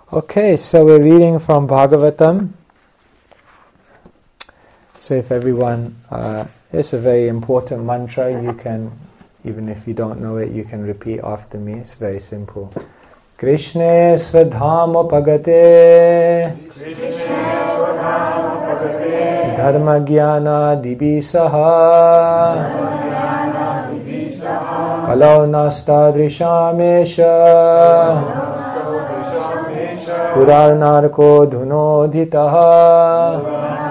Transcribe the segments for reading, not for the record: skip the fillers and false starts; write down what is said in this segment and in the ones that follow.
Okay, so we're reading from Bhagavatam. So if everyone, it's a very important mantra. You can, even if you don't know it, you can repeat after me. It's very simple. Krishna Swadhama Pagate Dharma Jnana Dibisaha Kalau Nasta Drishamesha Purarnarko Dhunodhitaha.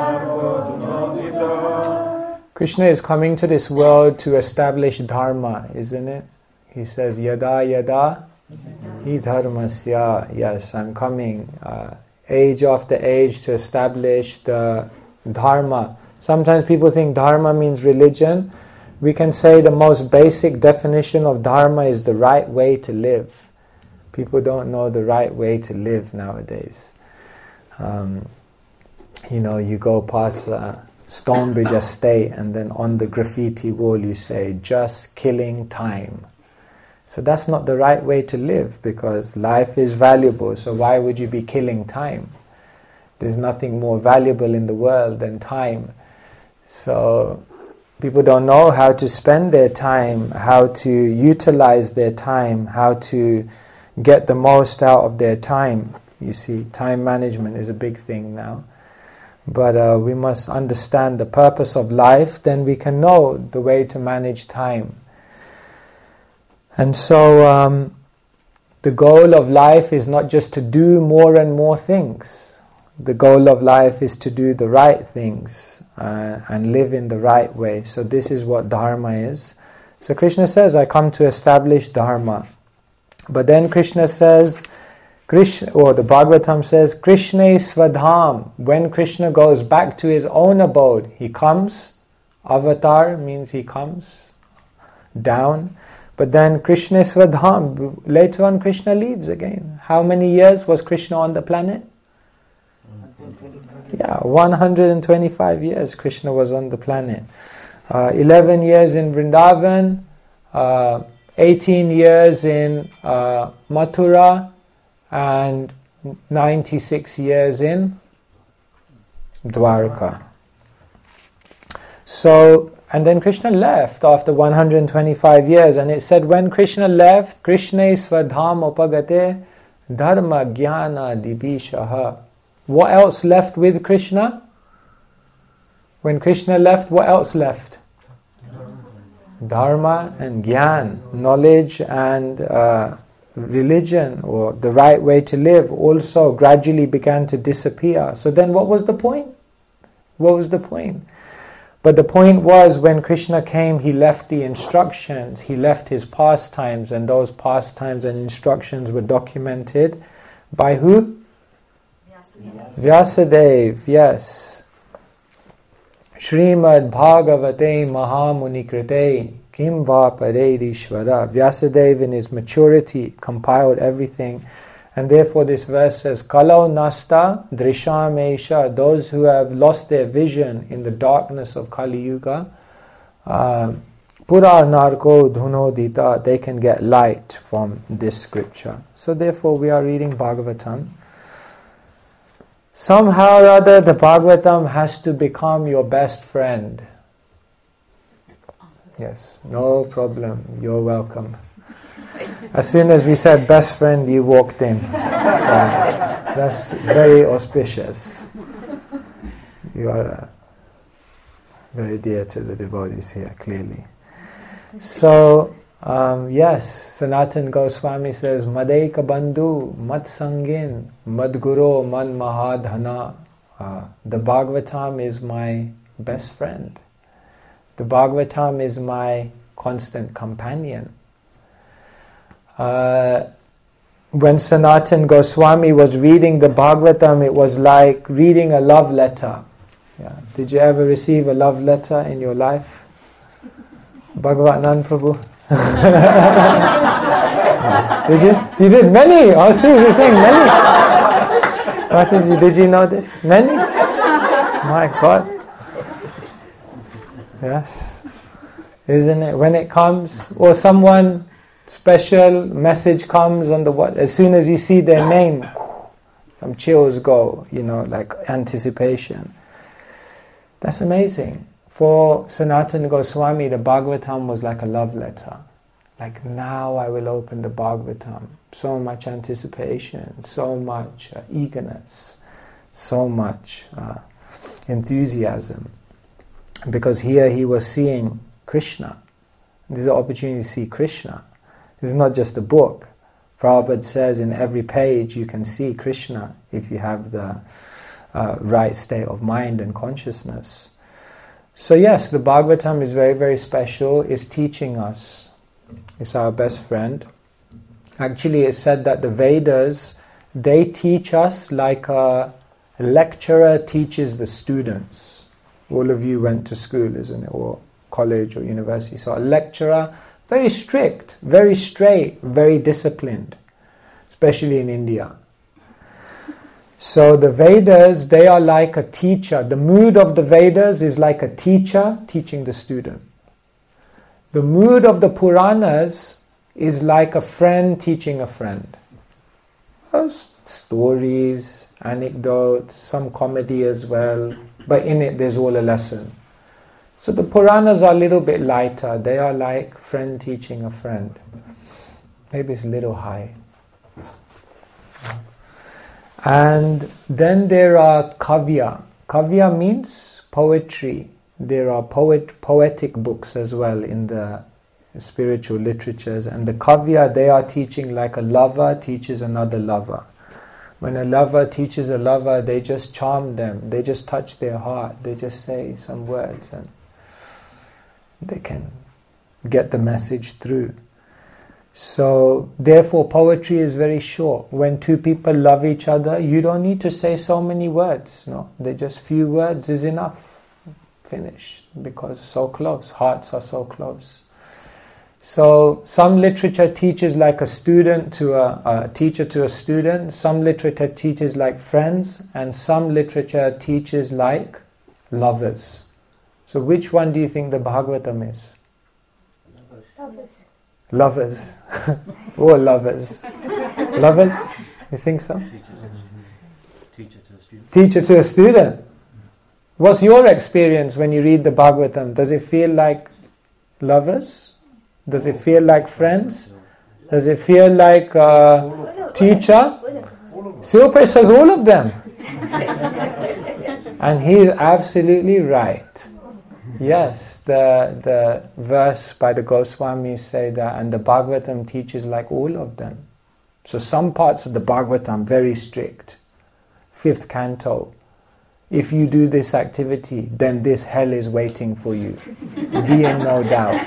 Krishna is coming to this world to establish dharma, isn't it? He says, Yada yada hi dharmasya. Yes, I'm coming age after age to establish the dharma. Sometimes people think dharma means religion. We can say the most basic definition of dharma is the right way to live. People don't know the right way to live nowadays. You go past Stonebridge Estate and then on the graffiti wall you say, just killing time. So that's not the right way to live, because life is valuable, so why would you be killing time? There's nothing more valuable in the world than time. So people don't know how to spend their time, how to utilize their time, how to get the most out of their time. You see, time management is a big thing now. But we must understand the purpose of life, then we can know the way to manage time. And so the goal of life is not just to do more and more things. The goal of life is to do the right things and live in the right way. So this is what dharma is. So Krishna says, I come to establish dharma. But then Krishna says, the Bhagavatam says, Krishna Swadham. When Krishna goes back to his own abode, he comes. Avatar means he comes down. But then Krishna Swadham. Later on Krishna leaves again. How many years was Krishna on the planet? 125 years Krishna was on the planet. 11 years in Vrindavan, 18 years in Mathura, and 96 years in Dwarka. So, and then Krishna left after 125 years, and it said when Krishna left, Krishna Swadham Upagate Dharma Jnana Dibishaha. What else left with Krishna? When Krishna left, what else left? Dharma and Gyan, knowledge and religion, or the right way to live, also gradually began to disappear. So then what was the point? What was the point? But the point was, when Krishna came, he left the instructions, he left his pastimes, and those pastimes and instructions were documented by who? Vyasadeva, yes. Srimad Bhagavate Mahamuni Krite Kim Va Parerishvara. Vyasadeva in his maturity compiled everything, and therefore this verse says, Kalau Nasta Drishamesha. Those who have lost their vision in the darkness of Kali Yuga, Purar Narko Dhunodita, they can get light from this scripture. So therefore we are reading Bhagavatam. Somehow or other, the Bhagavatam has to become your best friend. Yes, no problem. You're welcome. As soon as we said best friend, you walked in. So that's very auspicious. You are very dear to the devotees here, clearly. So, yes, Sanatana Goswami says, Madeka Bandhu, Mat Sangin, Madguru, Man Mahadhana. The Bhagavatam is my best friend. The Bhagavatam is my constant companion. When Sanatana Goswami was reading the Bhagavatam, it was like reading a love letter. Yeah. Did you ever receive a love letter in your life? Bhagavanand Prabhu? Did you? You did many. Also, you're saying many. Mataji, did you know this? Many? My God. Yes. Isn't it? When it comes, or someone special message comes on the what, as soon as you see their name, some chills go, like anticipation. That's amazing. For Sanatana Goswami, the Bhagavatam was like a love letter. Like, now I will open the Bhagavatam. So much anticipation, so much eagerness, so much enthusiasm. Because here he was seeing Krishna. This is an opportunity to see Krishna. This is not just a book. Prabhupada says in every page you can see Krishna if you have the right state of mind and consciousness. So yes, the Bhagavatam is very, very special. It's teaching us. It's our best friend. Actually, it's said that the Vedas, they teach us like a lecturer teaches the students. All of you went to school, isn't it? Or college or university. So a lecturer, very strict, very straight, very disciplined, especially in India. So the Vedas, they are like a teacher. The mood of the Vedas is like a teacher teaching the student. The mood of the Puranas is like a friend teaching a friend. Stories, anecdotes, some comedy as well, but in it there's all a lesson. So the Puranas are a little bit lighter. They are like friend teaching a friend. Maybe it's a little high. And then there are kavya. Kavya means poetry. There are poetic books as well in the spiritual literatures. And the kavya, they are teaching like a lover teaches another lover. When a lover teaches a lover, they just charm them. They just touch their heart. They just say some words and they can get the message through. So, therefore, poetry is very short. When two people love each other, you don't need to say so many words. No, they just few words is enough. Finish. Because so close. Hearts are so close. So, some literature teaches like a student to a teacher to a student. Some literature teaches like friends. And some literature teaches like lovers. So, which one do you think the Bhagavatam is? Lovers. Lovers. Or lovers. Lovers? You think so? Teacher to a student. Teacher to a student. What's your experience when you read the Bhagavatam? Does it feel like lovers? Does it feel like friends? Does it feel like teacher? Silpa says all of them. And he's absolutely right. Yes, the verse by the Goswamis say that, and the Bhagavatam teaches like all of them. So some parts of the Bhagavatam very strict. 5th canto. If you do this activity, then this hell is waiting for you. Be in no doubt.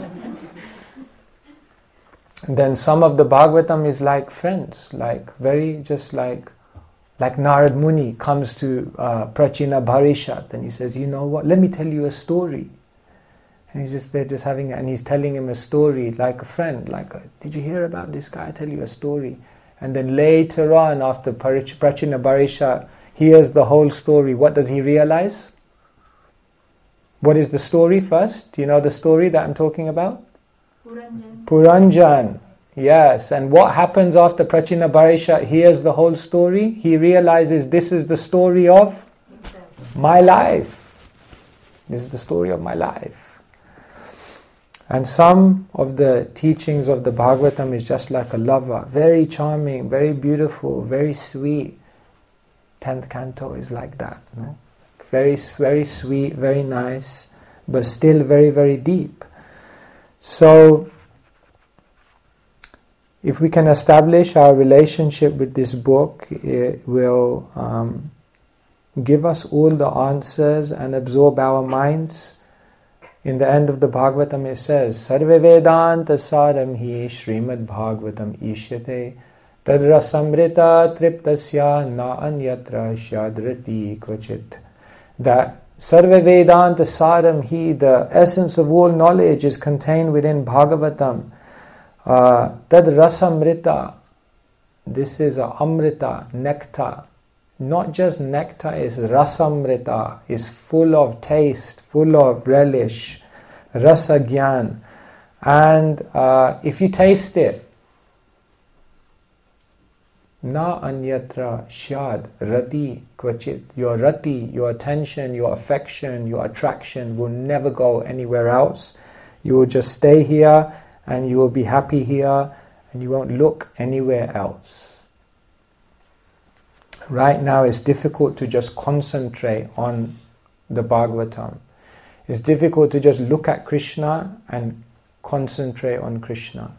And then some of the Bhagavatam is like friends, like very just like Narad Muni comes to Prachina Bharishat and he says, you know what, let me tell you a story. And they're just having, and he's telling him a story like a friend, did you hear about this guy? I tell you a story. And then later on, after Prachina Bharishat hears the whole story, what does he realize? What is the story first? Do you know the story that I'm talking about? Puranjan. Yes, and what happens after Prachina Bharishat hears the whole story? He realizes this is the story of my life. This is the story of my life. And some of the teachings of the Bhagavatam is just like a lover. Very charming, very beautiful, very sweet. 10th canto is like that. No? Very, very sweet, very nice, but still very, very deep. So, if we can establish our relationship with this book, it will give us all the answers and absorb our minds. In the end of the Bhagavatam it says, Sarve Vedanta Saram Hi Srimad Bhagavatam Ishyate Tadra Samrita Triptasya Na Anyatra Shadrati Kvachit. That Sarve Vedanta Saram Hi, the essence of all knowledge, is contained within Bhagavatam. Tad Rasamrita, this is a Amrita, nectar. Not just nectar, is Rasamrita, is full of taste, full of relish, Rasa Gyan. And if you taste it, Na anyatra shad rati kvachit. Your rati, your attention, your affection, your attraction will never go anywhere else. You will just stay here and you will be happy here and you won't look anywhere else. Right now it's difficult to just concentrate on the Bhagavatam. It's difficult to just look at Krishna and concentrate on Krishna.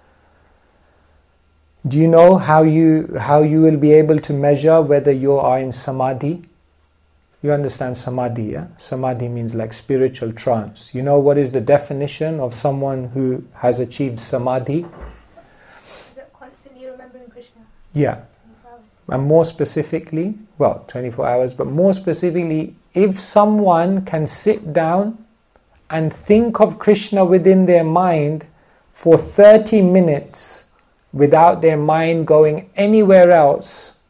Do you know how you will be able to measure whether you are in samadhi? You understand samadhi, yeah? Samadhi means like spiritual trance. You know what is the definition of someone who has achieved samadhi? Is it constantly remembering Krishna? Yeah. And more specifically, 24 hours, but more specifically, if someone can sit down and think of Krishna within their mind for 30 minutes without their mind going anywhere else,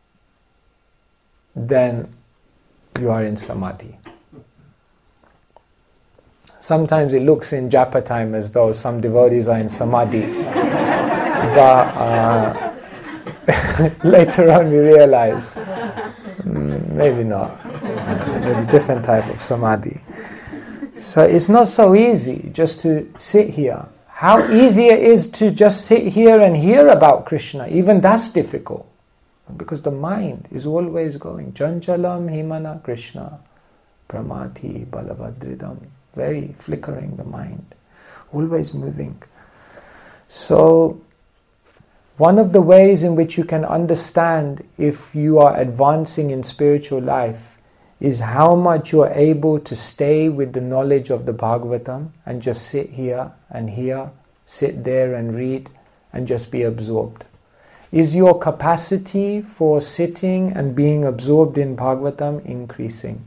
then you are in samadhi. Sometimes it looks in japa time as though some devotees are in samadhi, but later on we realize maybe not, maybe different type of samadhi. So it's not so easy just to sit here. How easy it is to just sit here and hear about Krishna, even that's difficult. Because the mind is always going. Chanchalam himana Krishna pramati balavadridam. Very flickering, the mind. Always moving. So, one of the ways in which you can understand if you are advancing in spiritual life is how much you are able to stay with the knowledge of the Bhagavatam and just sit here and hear, sit there and read and just be absorbed. Is your capacity for sitting and being absorbed in Bhagavatam increasing?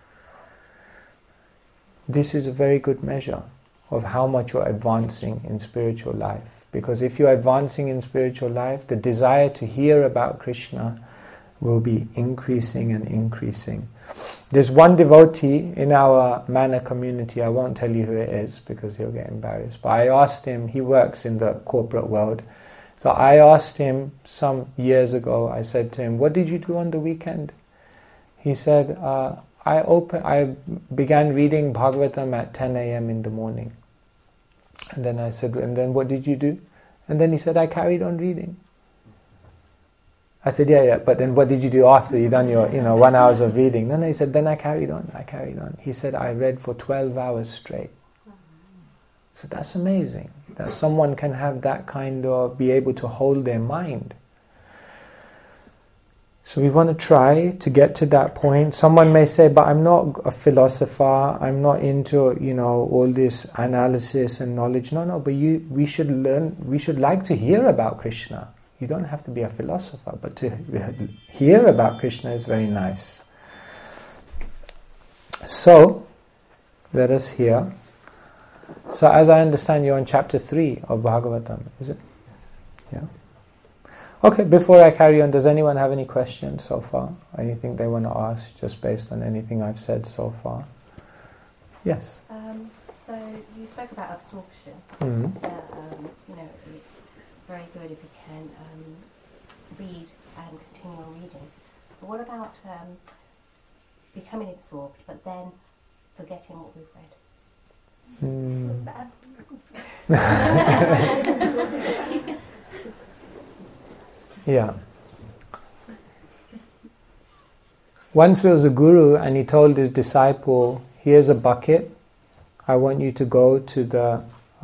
This is a very good measure of how much you're advancing in spiritual life. Because if you're advancing in spiritual life, the desire to hear about Krishna will be increasing and increasing. There's one devotee in our Manna community, I won't tell you who it is because he'll get embarrassed, but I asked him, he works in the corporate world, so I asked him some years ago, I said to him, what did you do on the weekend? He said, I began reading Bhagavatam at 10 a.m. in the morning. And then I said, and then what did you do? And then he said, I carried on reading. I said, yeah, but then what did you do after you done your 1 hour of reading? Then he said, then I carried on. He said, I read for 12 hours straight. So that's amazing, that someone can have that kind of, be able to hold their mind. So we want to try to get to that point. Someone may say, but I'm not a philosopher, I'm not into, all this analysis and knowledge. No, but we should learn, we should like to hear about Krishna. You don't have to be a philosopher, but to hear about Krishna is very nice. So, let us hear. So as I understand, you're on chapter 3 of Bhagavatam, is it? Yeah. Okay, before I carry on, does anyone have any questions so far? Anything they want to ask, just based on anything I've said so far? Yes? So you spoke about absorption. Mm-hmm. That, it's very good if you can read and continue on reading. But what about becoming absorbed, but then forgetting what we've read? Yeah. Once there was a guru and he told his disciple, here's a bucket, I want you to go to the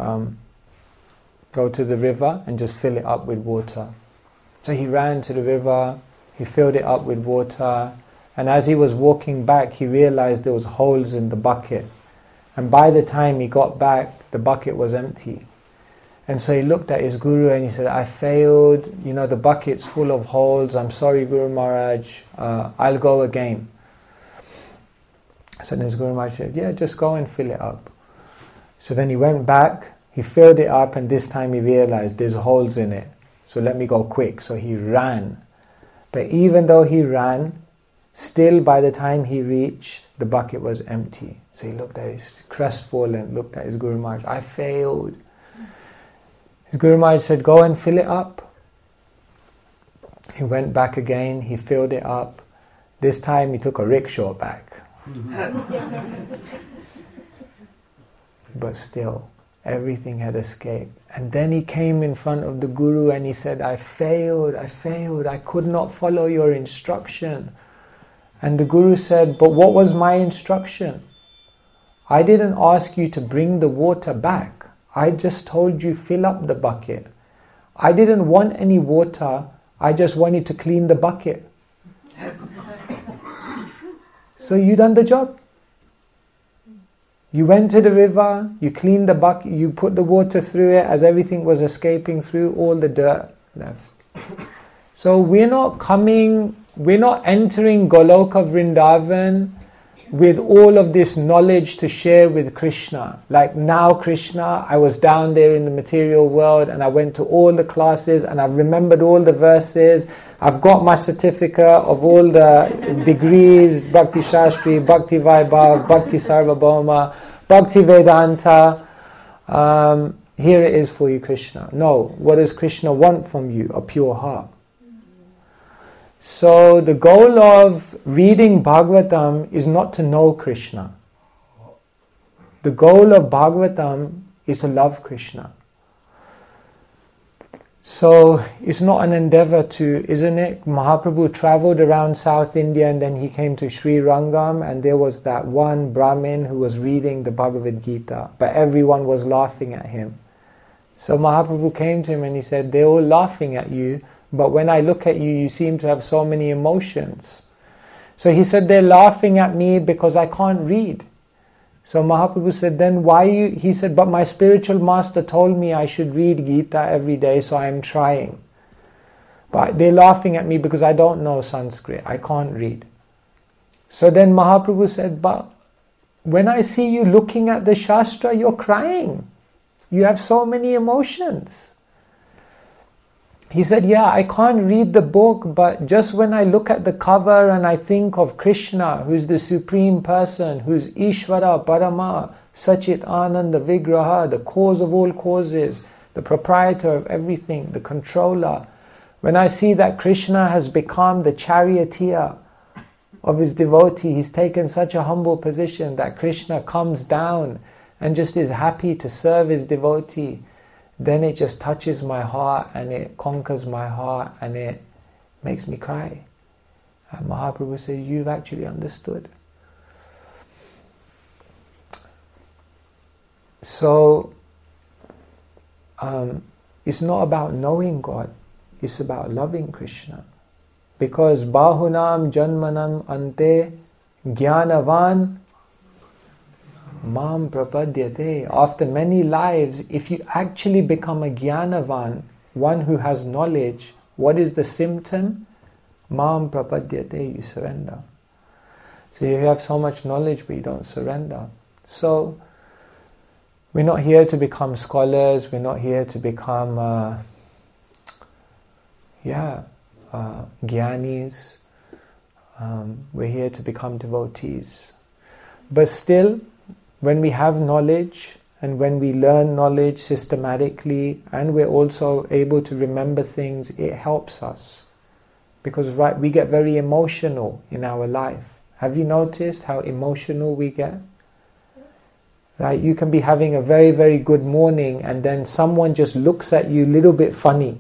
river and just fill it up with water. So he ran to the river, he filled it up with water, and as he was walking back he realized there was holes in the bucket, and by the time he got back the bucket was empty. And so he looked at his guru and he said, I failed, the bucket's full of holes, I'm sorry Guru Maharaj, I'll go again. So then his Guru Maharaj said, yeah, just go and fill it up. So then he went back, he filled it up, and this time he realized there's holes in it, so let me go quick. So he ran. But even though he ran, still by the time he reached, the bucket was empty. So he looked at his crestfallen, looked at his Guru Maharaj, I failed. His Guru Maharaj said, go and fill it up. He went back again, he filled it up. This time he took a rickshaw back. But still, everything had escaped. And then he came in front of the Guru and he said, I failed, I could not follow your instruction. And the Guru said, but what was my instruction? I didn't ask you to bring the water back. I just told you fill up the bucket. I didn't want any water, I just wanted to clean the bucket. So you done the job. You went to the river, you cleaned the bucket, you put the water through it as everything was escaping through, all the dirt left. So we're not entering Goloka Vrindavan with all of this knowledge to share with Krishna. Like now Krishna, I was down there in the material world and I went to all the classes and I've remembered all the verses. I've got my certificate of all the degrees, Bhakti Shastri, Bhakti Vaibhav, Bhakti Sarvabhauma, Bhakti Vedanta. Here it is for you, Krishna. No, what does Krishna want from you? A pure heart. So the goal of reading Bhagavatam is not to know Krishna. The goal of Bhagavatam is to love Krishna. So it's not an endeavor to, isn't it? Mahaprabhu traveled around South India and then he came to Sri Rangam and there was that one Brahmin who was reading the Bhagavad Gita, but everyone was laughing at him. So Mahaprabhu came to him and he said, they're all laughing at you, but when I look at you, you seem to have so many emotions. So he said, they're laughing at me because I can't read. So Mahaprabhu said, then why you? He said, but my spiritual master told me I should read Gita every day, so I'm trying. But they're laughing at me because I don't know Sanskrit. I can't read. So then Mahaprabhu said, but when I see you looking at the Shastra, you're crying. You have so many emotions. He said, yeah, I can't read the book, but just when I look at the cover and I think of Krishna, who's the Supreme Person, who's Ishvara, Parama, Sachit Ananda Vigraha, the cause of all causes, the proprietor of everything, the controller. When I see that Krishna has become the charioteer of his devotee, he's taken such a humble position that Krishna comes down and just is happy to serve his devotee, then it just touches my heart and it conquers my heart and it makes me cry. And Mahaprabhu says, you've actually understood. So, it's not about knowing God, it's about loving Krishna. Because Bahunam Janmanam Ante Jnanavan Mam Prapadyate. After many lives, if you actually become a Jnanavan, one who has knowledge, what is the symptom? Mam Prapadyate, you surrender. So you have so much knowledge but you don't surrender. So we're not here to become scholars, we're not here to become Gyanis. We're here to become devotees. But still, when we have knowledge and when we learn knowledge systematically and we're also able to remember things, it helps us. Because we get very emotional in our life. Have you noticed how emotional we get? Right? You can be having a very, very good morning and then someone just looks at you a little bit funny.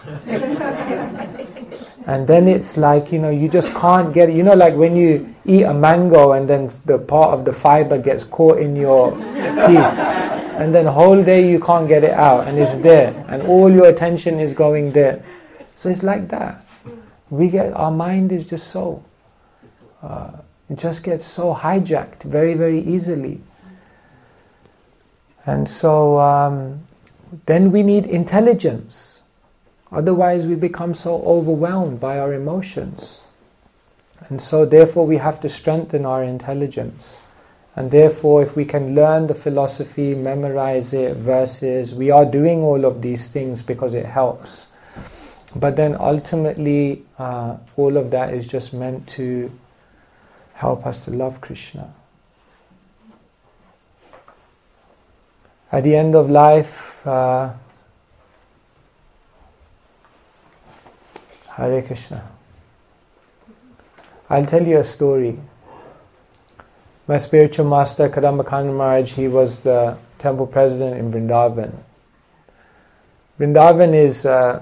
And then it's like, you just can't get it. Like when you eat a mango and then the part of the fiber gets caught in your teeth. And then whole day you can't get it out and it's there. And all your attention is going there. So it's like that. Our mind is just so, it just gets so hijacked very, very easily. And so then we need intelligence. Otherwise we become so overwhelmed by our emotions. And so therefore we have to strengthen our intelligence. And therefore if we can learn the philosophy, memorize it, verses, we are doing all of these things because it helps. But then ultimately all of that is just meant to help us to love Krishna. At the end of life, Hare Krishna. I'll tell you a story. My spiritual master, Kadambakanda Maharaj, he was the temple president in Vrindavan. Vrindavan is,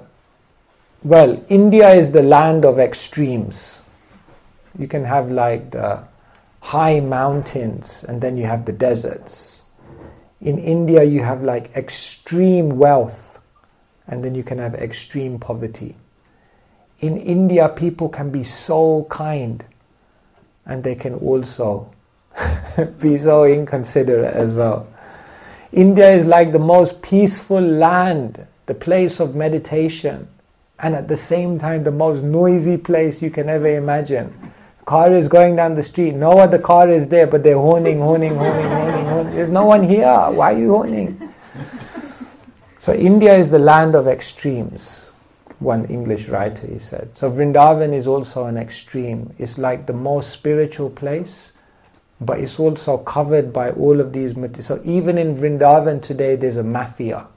India is the land of extremes. You can have like the high mountains and then you have the deserts. In India you have like extreme wealth and then you can have extreme poverty. In India people can be so kind and they can also be so inconsiderate as well. India is like the most peaceful land, the place of meditation, and at the same time the most noisy place you can ever imagine. Car is going down the street, no other car is there, but they're horning. There's no one here, why are you horning? So India is the land of extremes, one English writer he said. So Vrindavan is also an extreme. It's like the most spiritual place, but it's also covered by all of these. So even in Vrindavan today there's a mafia.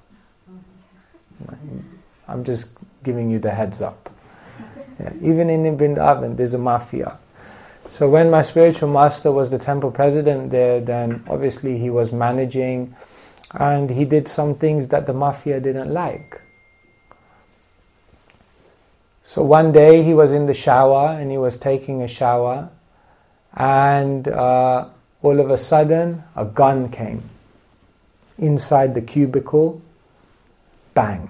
I'm just giving you the heads up. Yeah, even in Vrindavan there's a mafia. So when my spiritual master was the temple president there, then obviously he was managing and he did some things that the mafia didn't like. So one day he was in the shower and he was taking a shower and all of a sudden a gun came inside the cubicle. Bang.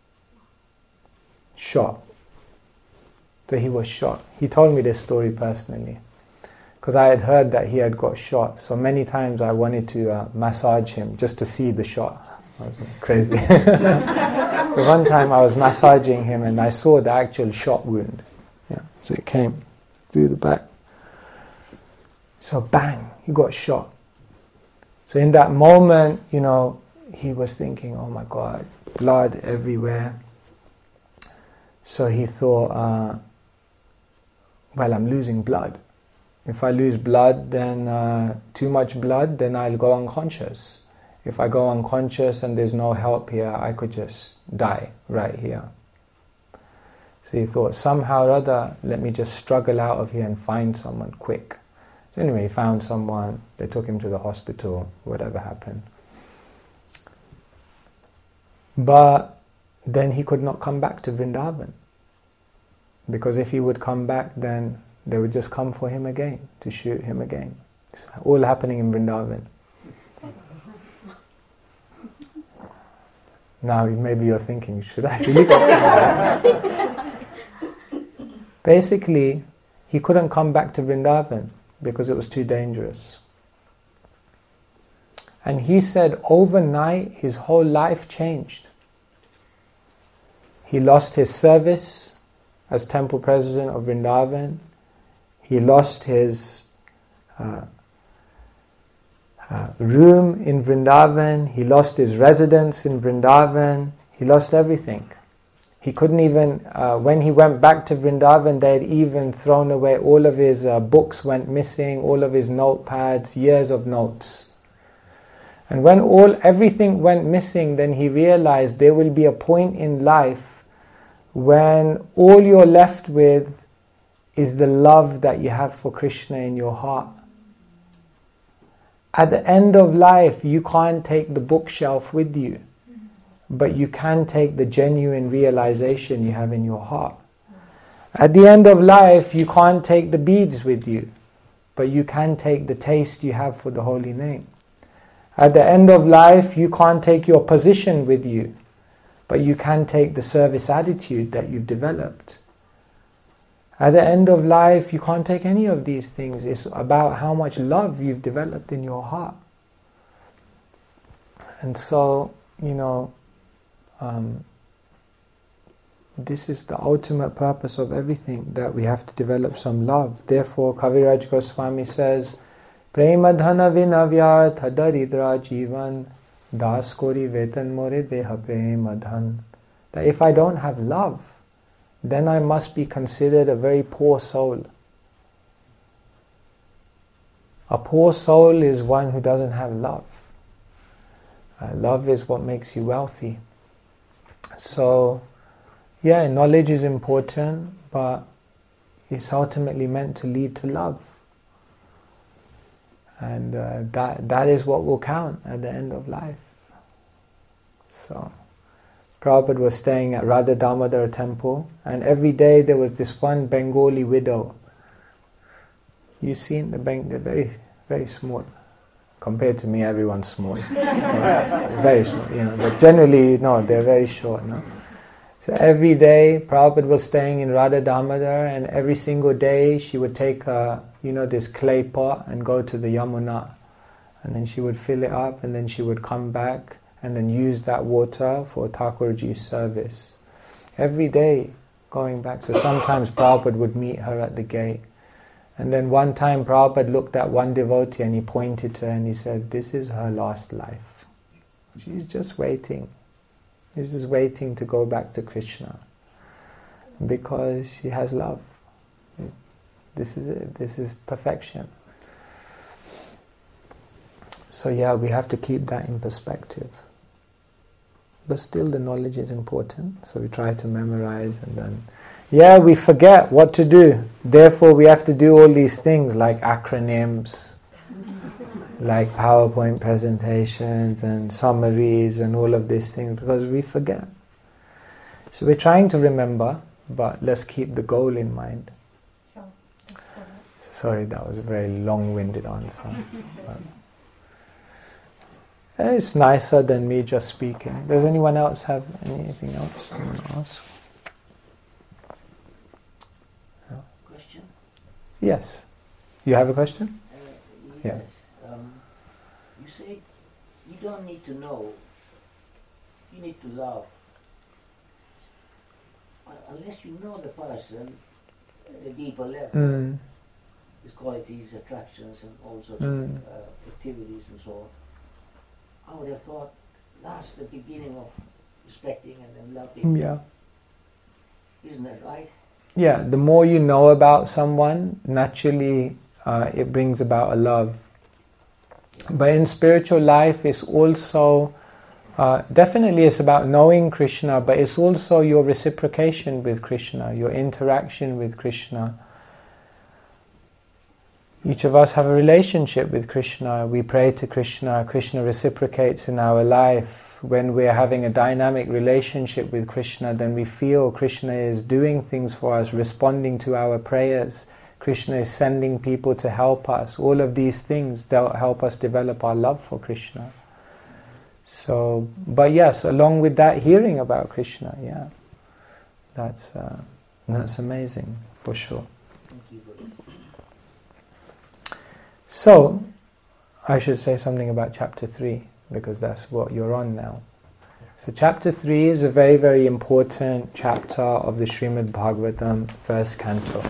Shot. So he was shot. He told me this story personally because I had heard that he had got shot. So many times I wanted to massage him just to see the shot. I was crazy. So one time I was massaging him and I saw the actual shot wound. Yeah. So it came through the back. So bang, he got shot. So in that moment, he was thinking, oh my God, blood everywhere. So he thought, I'm losing blood. If I lose blood, then too much blood, then I'll go unconscious. If I go unconscious and there's no help here, I could just die right here. So he thought, somehow or other, let me just struggle out of here and find someone quick. So anyway, he found someone, they took him to the hospital, whatever happened. But then he could not come back to Vrindavan. Because if he would come back, then they would just come for him again, to shoot him again. It's all happening in Vrindavan. Now maybe you're thinking, should I really go? Basically, he couldn't come back to Vrindavan because it was too dangerous. And he said overnight his whole life changed. He lost his service as temple president of Vrindavan. He lost his room in Vrindavan. He lost his residence in Vrindavan. He lost everything. He couldn't even, when he went back to Vrindavan, they had even thrown away all of his books went missing, all of his notepads, years of notes. And when everything went missing, then he realized there will be a point in life when all you're left with is the love that you have for Krishna in your heart. At the end of life, you can't take the bookshelf with you, but you can take the genuine realization you have in your heart. At the end of life, you can't take the beads with you, but you can take the taste you have for the holy name. At the end of life, you can't take your position with you, but you can take the service attitude that you've developed. At the end of life, you can't take any of these things. It's about how much love you've developed in your heart. And so, this is the ultimate purpose of everything, that we have to develop some love. Therefore, Kaviraj Goswami says, Prema dhana vina vyartha daridra jivan das kori vetan more deha prema dhan. That if I don't have love, then I must be considered a very poor soul. A poor soul is one who doesn't have love. Love is what makes you wealthy. So, yeah, knowledge is important, but it's ultimately meant to lead to love. And that is what will count at the end of life. So, Prabhupada was staying at Radha Damodar temple, and every day there was this one Bengali widow. You've seen they're very, very small. Compared to me, everyone's small. Very small, but generally, they're very short, So every day, Prabhupada was staying in Radha Damodar, and every single day she would take this clay pot and go to the Yamuna, and then she would fill it up, and then she would come back and then use that water for Thakurji's service. Every day going back. So sometimes Prabhupada would meet her at the gate. And then one time Prabhupada looked at one devotee and he pointed to her and he said, "This is her last life. She's just waiting. She's just waiting to go back to Krishna. Because she has love. This is it. This is perfection." So yeah, we have to keep that in perspective. But still the knowledge is important. So we try to memorize and then... Yeah, we forget what to do. Therefore we have to do all these things like acronyms, like PowerPoint presentations and summaries and all of these things because we forget. So we're trying to remember, but let's keep the goal in mind. Sure. Sorry, that was a very long-winded answer. It's nicer than me just speaking. Does anyone else have anything else you want to ask? Question? Yes. You have a question? Yes. You say you don't need to know. You need to love. Unless you know the person at a deeper level, his qualities, attractions, and all sorts of activities and so on. I would have thought that's the beginning of respecting and then loving. Yeah. Isn't that right? Yeah, the more you know about someone, naturally it brings about a love. But in spiritual life, it's also, definitely it's about knowing Krishna, but it's also your reciprocation with Krishna, your interaction with Krishna. Each of us have a relationship with Krishna. We pray to Krishna. Krishna reciprocates in our life. When we're having a dynamic relationship with Krishna, then we feel Krishna is doing things for us, responding to our prayers. Krishna is sending people to help us. All of these things, they'll help us develop our love for Krishna. So, but yes, along with that, hearing about Krishna, yeah, that's amazing for sure. Thank you. So, I should say something about chapter 3, because that's what you're on now. So chapter 3 is a very, very important chapter of the Srimad Bhagavatam, first canto.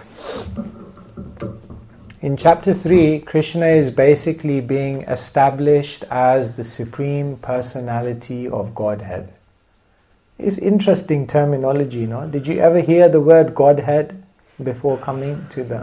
In chapter 3, Krishna is basically being established as the Supreme Personality of Godhead. It's interesting terminology, no? Did you ever hear the word Godhead before coming to the...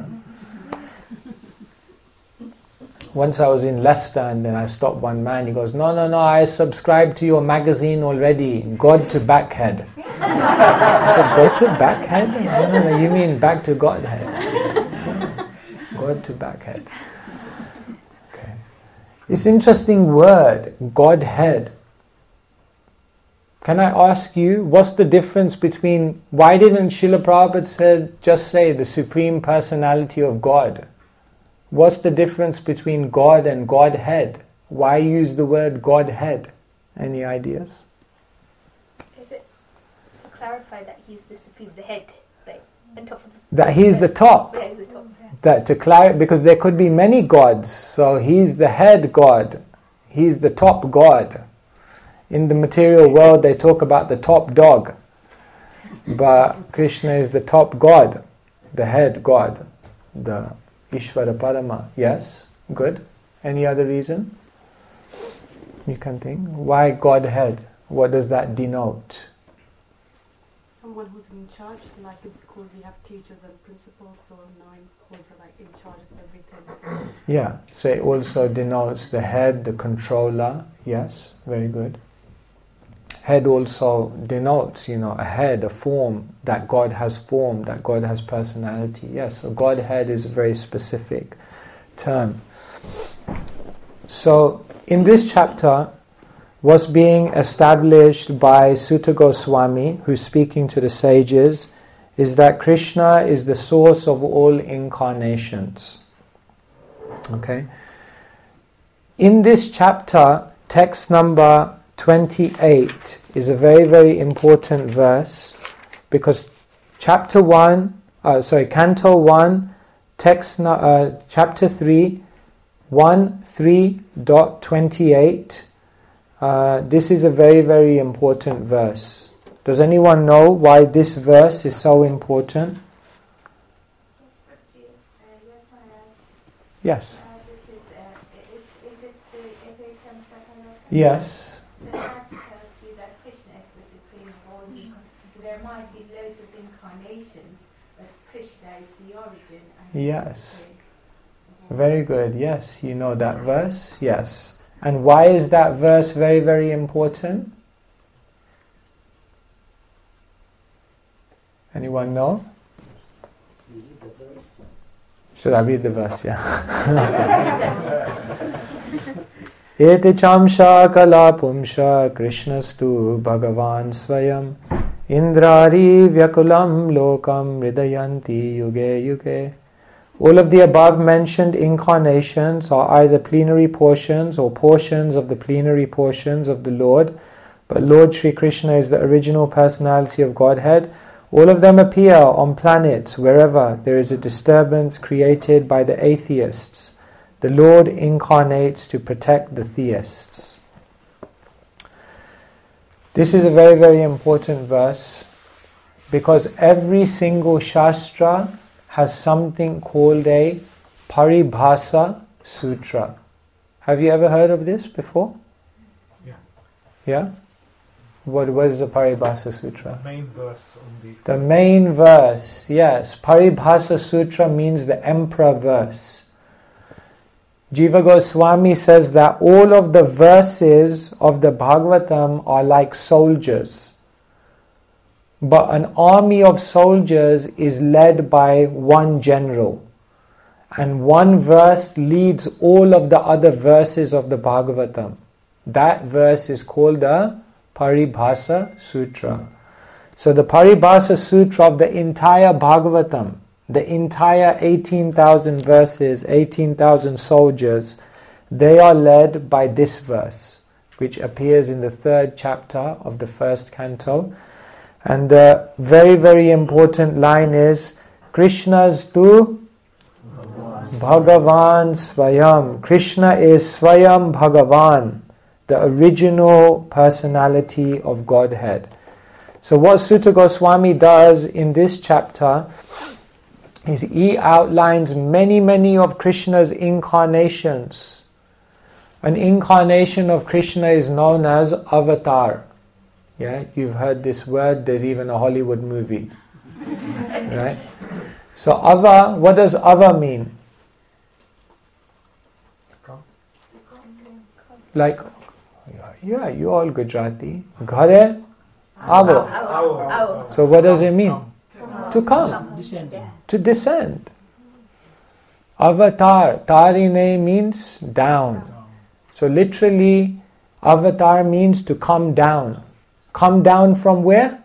Once I was in Leicester and then I stopped one man, he goes, no, I subscribe to your magazine already, God to Backhead. I said, God to Backhead? No, you mean back to Godhead. God to Backhead. Okay. It's an interesting word, Godhead. Can I ask you, what's the difference between, why didn't Srila Prabhupada just say the Supreme Personality of God? What's the difference between God and Godhead? Why use the word Godhead? Any ideas? Is it to clarify that he's the supreme, the head, like on top of the... That he's the top. Yeah, he's the top. Yeah. That to clarify, because there could be many gods, so he's the head God. He's the top God. In the material world, they talk about the top dog, but Krishna is the top God, the head God, the Ishvara Parama. Yes? Good. Any other reason? You can think. Why Godhead? What does that denote? Someone who's in charge, like in school we have teachers and principals, so knowing who's like in charge of everything. Yeah, so it also denotes the head, the controller. Yes, very good. Head also denotes, a head, a form that God has formed, that God has personality. Yes, so Godhead is a very specific term. So in this chapter, what's being established by Sutta Goswami, who's speaking to the sages, is that Krishna is the source of all incarnations. Okay? In this chapter, text number 28 is a very, very important verse, because Canto 1, chapter 3, 1.3.28. This is a very, very important verse. Does anyone know why this verse is so important? Yes. Yes. So that tells you that Krishna is the supreme body. There might be loads of incarnations, but Krishna is the origin. And Yes. Very good. Yes, you know that verse. Yes. And why is that verse very, very important? Anyone know? Should I read the verse? Yeah. Ete chamsha kala pumsha krishnastu bhagavan swayam indrari vyakulam lokam hridayanti yuge yuge. All of the above mentioned incarnations are either plenary portions or portions of the plenary portions of the Lord, but Lord Sri Krishna is the original personality of Godhead. All of them appear on planets wherever there is a disturbance created by the atheists. The Lord incarnates to protect the theists. This is a very, very important verse, because every single Shastra has something called a Paribhasa Sutra. Have you ever heard of this before? Yeah. Yeah? What is the Paribhasa Sutra? The main verse on The main verse, yes. Paribhasa Sutra means the emperor verse. Jiva Goswami says that all of the verses of the Bhagavatam are like soldiers. But an army of soldiers is led by one general. And one verse leads all of the other verses of the Bhagavatam. That verse is called the Paribhasa Sutra. So the Paribhasa Sutra of the entire Bhagavatam, the entire 18,000 verses, 18,000 soldiers, they are led by this verse, which appears in the 3rd chapter of the 1st canto. And the very, very important line is, Krishna's tu Bhagavan Swayam. Krishna is Swayam Bhagavan, the original personality of Godhead. So what Sutta Goswami does in this chapter is he outlines many, many of Krishna's incarnations. An incarnation of Krishna is known as avatar. Yeah, you've heard this word, there's even a Hollywood movie. Right? So ava, what does ava mean? Like, yeah, you all Gujarati. Ghare, avo. So what does it mean? To come, to descend. Avatar, tarine means down. So literally, avatar means to come down. Come down from where?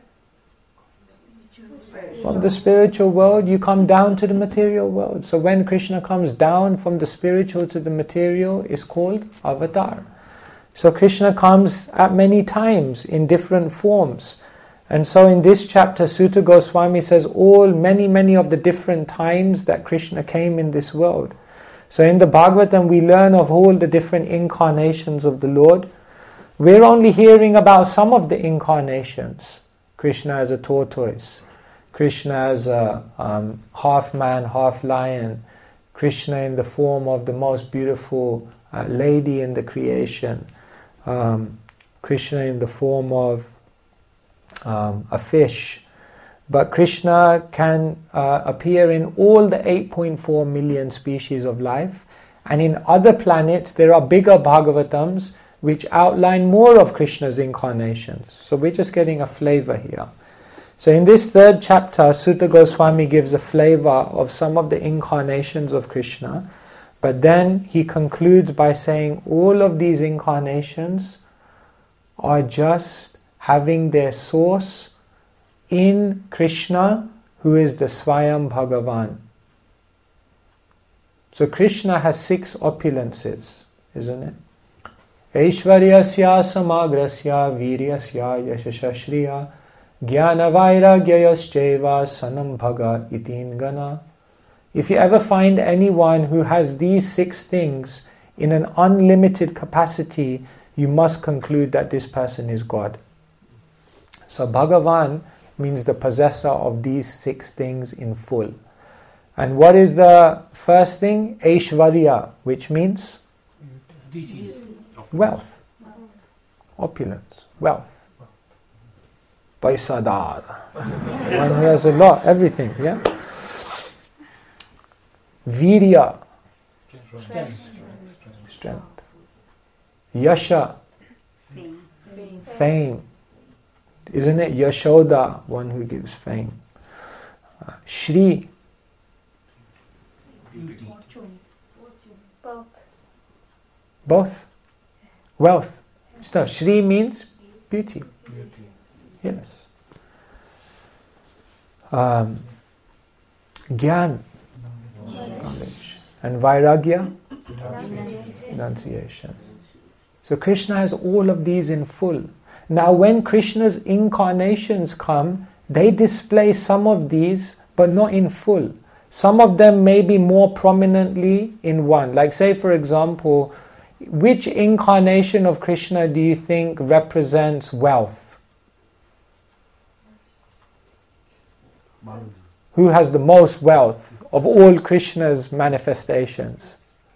From the spiritual world, you come down to the material world. So when Krishna comes down from the spiritual to the material, is called avatar. So Krishna comes at many times in different forms. And so in this chapter, Sutta Goswami says many of the different times that Krishna came in this world. So in the Bhagavatam, we learn of all the different incarnations of the Lord. We're only hearing about some of the incarnations. Krishna as a tortoise, Krishna as a half man, half lion, Krishna in the form of the most beautiful lady in the creation, Krishna in the form of a fish. But Krishna can appear in all the 8.4 million species of life. And in other planets, there are bigger Bhagavatams which outline more of Krishna's incarnations. So we're just getting a flavor here. So in this third chapter, Sutta Goswami gives a flavor of some of the incarnations of Krishna, but then he concludes by saying all of these incarnations are just having their source in Krishna, who is the Swayam Bhagavan. So Krishna has 6 opulences, isn't it? Aishvaryasya samagrasya viryasya yashashashriya jnana vairagyayascheva sanam bhaga itingana. If you ever find anyone who has these 6 things in an unlimited capacity, you must conclude that this person is God. So Bhagavan means the possessor of these 6 things in full. And what is the first thing? Aishvarya, which means wealth, opulence, wealth. Paisadar. One who has a lot, everything, yeah? Virya, strength. Yasha, fame. Isn't it Yashoda, one who gives fame? Shri, both. Wealth. So Shri means beauty. Yes. Gyan, knowledge. And Vairagya, renunciation. So Krishna has all of these in full. Now when Krishna's incarnations come, they display some of these, but not in full. Some of them may be more prominently in one. Like say for example, which incarnation of Krishna do you think represents wealth? Who has the most wealth of all Krishna's manifestations?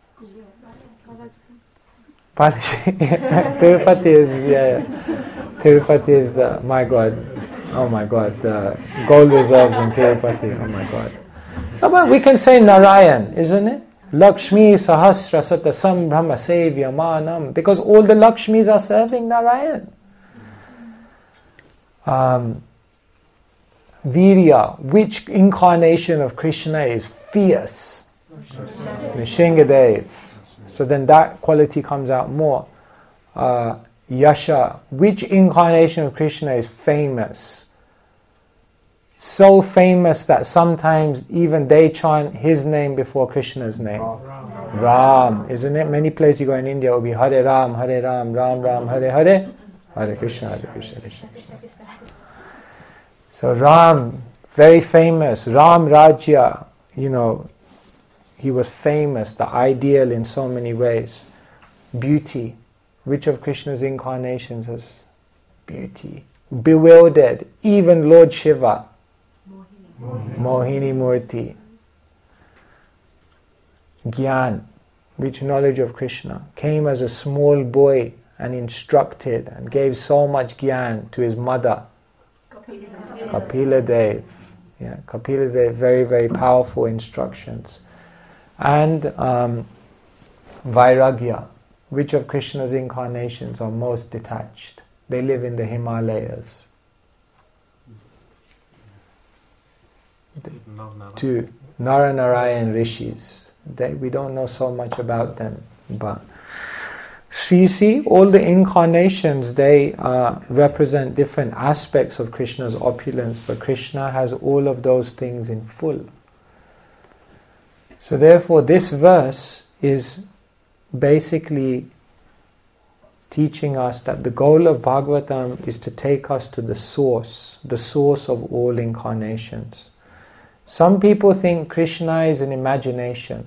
Tirupati is, Tirupati is the, my God, oh my God, the gold reserves in Tirupati, oh my God. No, but we can say Narayan, isn't it? Lakshmi Sahasra Sata Sambrahma Sevya Manam, because all the Lakshmis are serving Narayan. Virya, which incarnation of Krishna is fierce? Nishingadev. So then that quality comes out more. Yasha, which incarnation of Krishna is famous? So famous that sometimes even they chant his name before Krishna's name. Ram, isn't it? Many places you go in India, it will be Hare Ram, Ram Ram, Hare Hare, Hare Krishna, Krishna Krishna. So Ram, very famous. Ram Rajya, he was famous, the ideal in so many ways. Beauty. Which of Krishna's incarnations has beauty? Bewildered. Even Lord Shiva. Mohini Murti. Gyan. Which knowledge of Krishna? Came as a small boy and instructed and gave so much gyan to his mother. Kapila Dev. Yeah, Kapila Dev, very, very powerful instructions. And Vairagya, which of Krishna's incarnations are most detached? They live in the Himalayas. 2 Nara-Narayan Rishis. We don't know so much about them, but so you see, all the incarnations, they represent different aspects of Krishna's opulence, but Krishna has all of those things in full. So therefore this verse is basically teaching us that the goal of Bhagavatam is to take us to the source of all incarnations. Some people think Krishna is an imagination.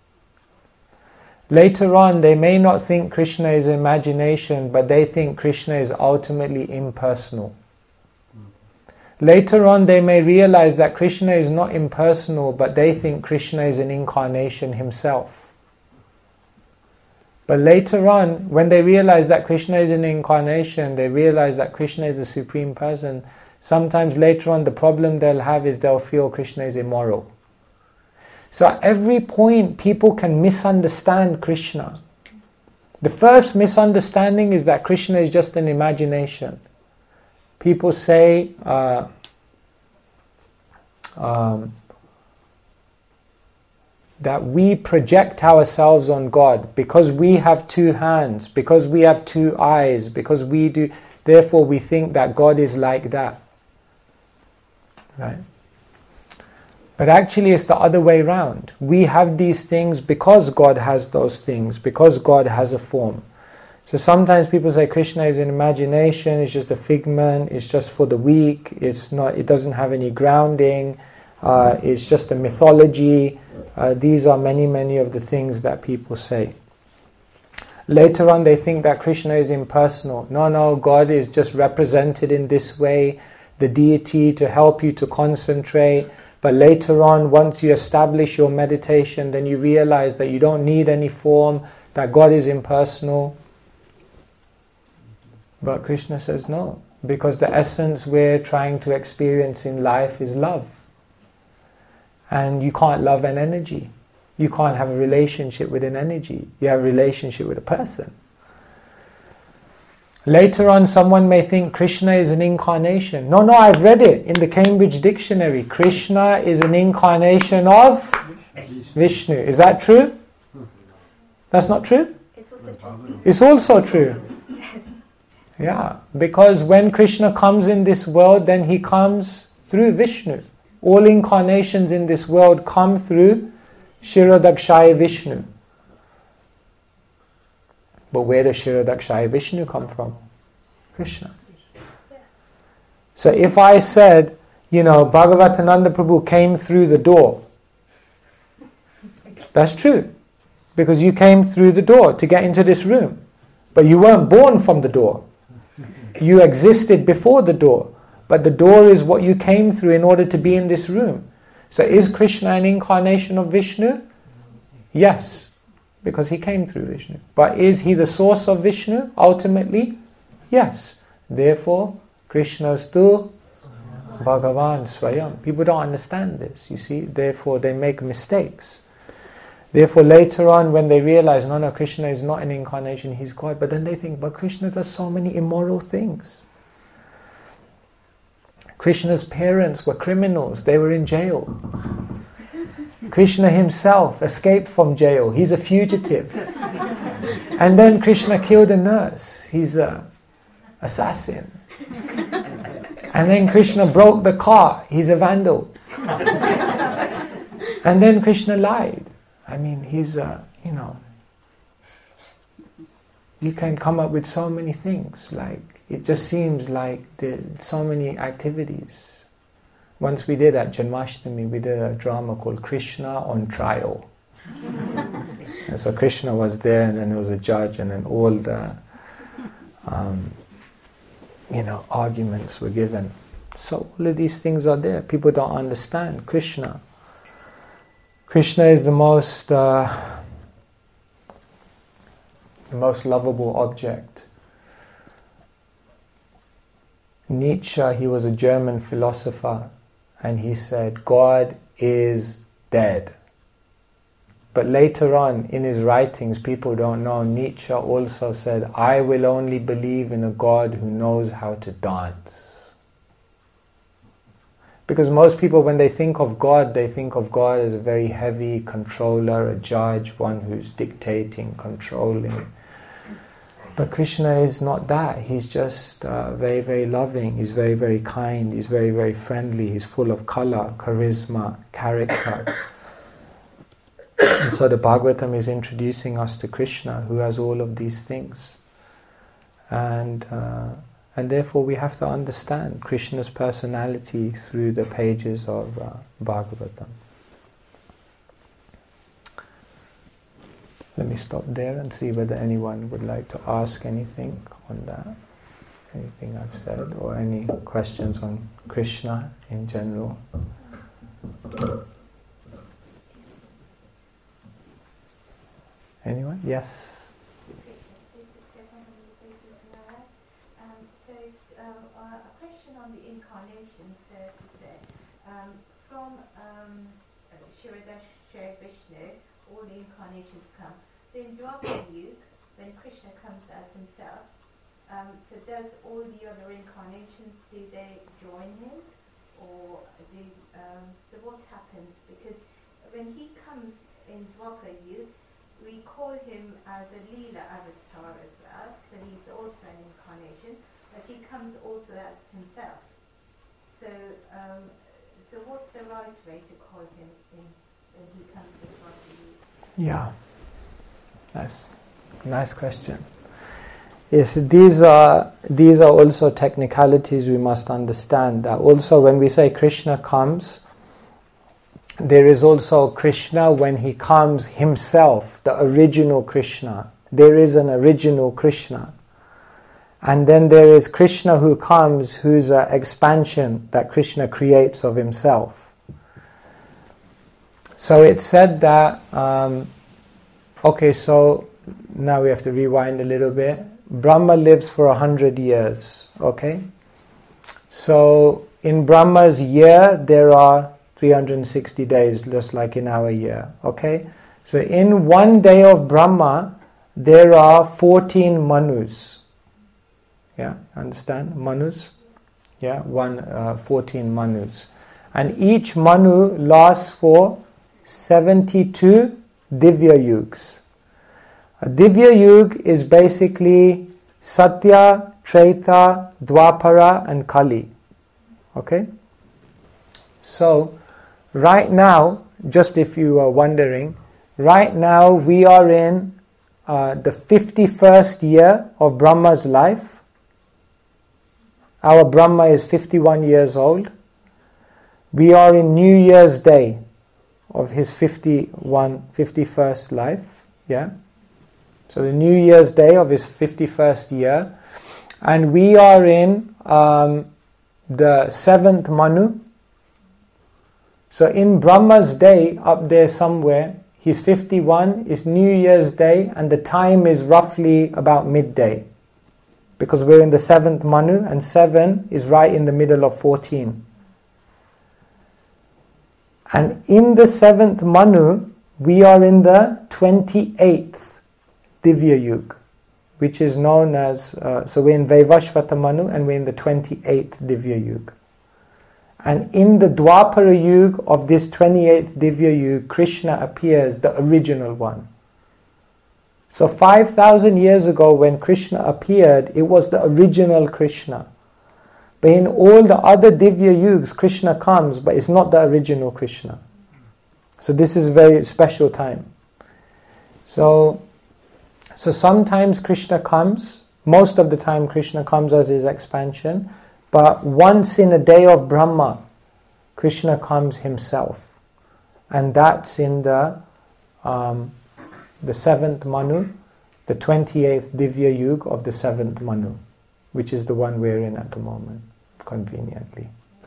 Later on, they may not think Krishna is imagination, but they think Krishna is ultimately impersonal. Later on, they may realize that Krishna is not impersonal, but they think Krishna is an incarnation himself. But later on, when they realize that Krishna is an incarnation, they realize that Krishna is the Supreme Person. Sometimes later on, the problem they'll have is they'll feel Krishna is immoral. So at every point, people can misunderstand Krishna. The first misunderstanding is that Krishna is just an imagination. People say that we project ourselves on God because we have two hands, because we have two eyes, because we do, therefore we think that God is like that. Right? But actually it's the other way round. We have these things because God has those things, because God has a form. So sometimes people say Krishna is an imagination, it's just a figment, it's just for the weak, it's not, it doesn't have any grounding, it's just a mythology. These are many of the things that people say. Later on they think that Krishna is impersonal. No, God is just represented in this way, the deity to help you to concentrate. But later on, once you establish your meditation, then you realize that you don't need any form, that God is impersonal. But Krishna says no, because the essence we're trying to experience in life is love. And you can't love an energy. You can't have a relationship with an energy. You have a relationship with a person. Later on, someone may think Krishna is an incarnation. No, I've read it in the Cambridge Dictionary. Krishna is an incarnation of Vishnu. Is that true? That's not true? It's also true. It's also true. Yeah, because when Krishna comes in this world, then he comes through Vishnu. All incarnations in this world come through Kshirodakshaya Vishnu. But where does Kshirodakshaya Vishnu come from? Krishna. So if I said, Bhagavatananda Prabhu came through the door, that's true. Because you came through the door to get into this room. But you weren't born from the door. You existed before the door. But the door is what you came through in order to be in this room. So is Krishna an incarnation of Vishnu? Yes. Because he came through Vishnu. But is he the source of Vishnu ultimately? Yes. Therefore, Krishna's tu Bhagavan Swayam. People don't understand this, you see. Therefore, they make mistakes. Therefore, later on, when they realize, no, Krishna is not an incarnation, he's God. But then they think, but Krishna does so many immoral things. Krishna's parents were criminals. They were in jail. Krishna himself escaped from jail. He's a fugitive. And then Krishna killed a nurse. He's an assassin. And then Krishna broke the car. He's a vandal. And then Krishna lied. I mean, he's you can come up with so many things. Like, it just seems like so many activities. Once we did at Janmashtami, we did a drama called Krishna on Trial. And so Krishna was there, and then there was a judge, and then all the arguments were given. So all of these things are there. People don't understand Krishna. Krishna is the most lovable object. Nietzsche, he was a German philosopher, and he said, God is dead. But later on in his writings, people don't know, Nietzsche also said, I will only believe in a God who knows how to dance. Because most people, when they think of God, they think of God as a very heavy controller, a judge, one who's dictating, controlling. But Krishna is not that. He's just very loving. He's very kind. He's very friendly. He's full of color, charisma, character. And so the Bhagavatam is introducing us to Krishna, who has all of these things. And therefore we have to understand Krishna's personality through the pages of Bhagavatam. Let me stop there and see whether anyone would like to ask anything on that. Anything I've said, or any questions on Krishna in general. Anyone? Yes? This is Stefan from the Faces Lab. So it's a question on the incarnation. So as you said, from Kshirodakshaya Vishnu, all the incarnations come. So in Dwapara Yuga, when Krishna comes as himself, so does all the other incarnations, do they join him? Or so what happens? Because when he comes in Dwapara Yuga, we call him as a Leela avatar as well, so he's also an incarnation, but he comes also as himself. So, so what's the right way to call him when he comes in Dwapara Yuga? Yeah, nice question. Yes, these are also technicalities we must understand. That also when we say Krishna comes, there is also Krishna when he comes himself, the original Krishna. There is an original Krishna. And then there is Krishna who comes, who's an expansion that Krishna creates of himself. So it's said that, okay, so now we have to rewind a little bit. Brahma lives for 100 years, okay? So in Brahma's year, there are 360 days, just like in our year, okay? So in one day of Brahma, there are 14 manus. Yeah, understand? Manus? Yeah, 14 manus. And each manu lasts for 72 Divya Yugas. A Divya Yuga is basically Satya, Treta, Dwapara and Kali. Okay? So, right now, just if you are wondering, right now we are in the 51st year of Brahma's life. Our Brahma is 51 years old. We are in New Year's Day of his 51st life. Yeah? So the New Year's Day of his 51st year. And we are in the 7th Manu. So in Brahma's day, up there somewhere, he's 51, it's New Year's Day, and the time is roughly about midday. Because we're in the 7th Manu, and 7 is right in the middle of 14. And in the 7th Manu, we are in the 28th Divya Yuga, which is known as, so we're in Vaivashvata Manu and we're in the 28th Divya Yuga. And in the Dwapara Yuga of this 28th Divya Yuga, Krishna appears, the original one. So 5,000 years ago when Krishna appeared, it was the original Krishna. But in all the other Divya Yugas, Krishna comes, but it's not the original Krishna. So this is a very special time. So sometimes Krishna comes, most of the time Krishna comes as his expansion, but once in a day of Brahma, Krishna comes himself. And that's in the 7th Manu, the 28th Divya Yuga of the 7th Manu, which is the one we're in at the moment, conveniently.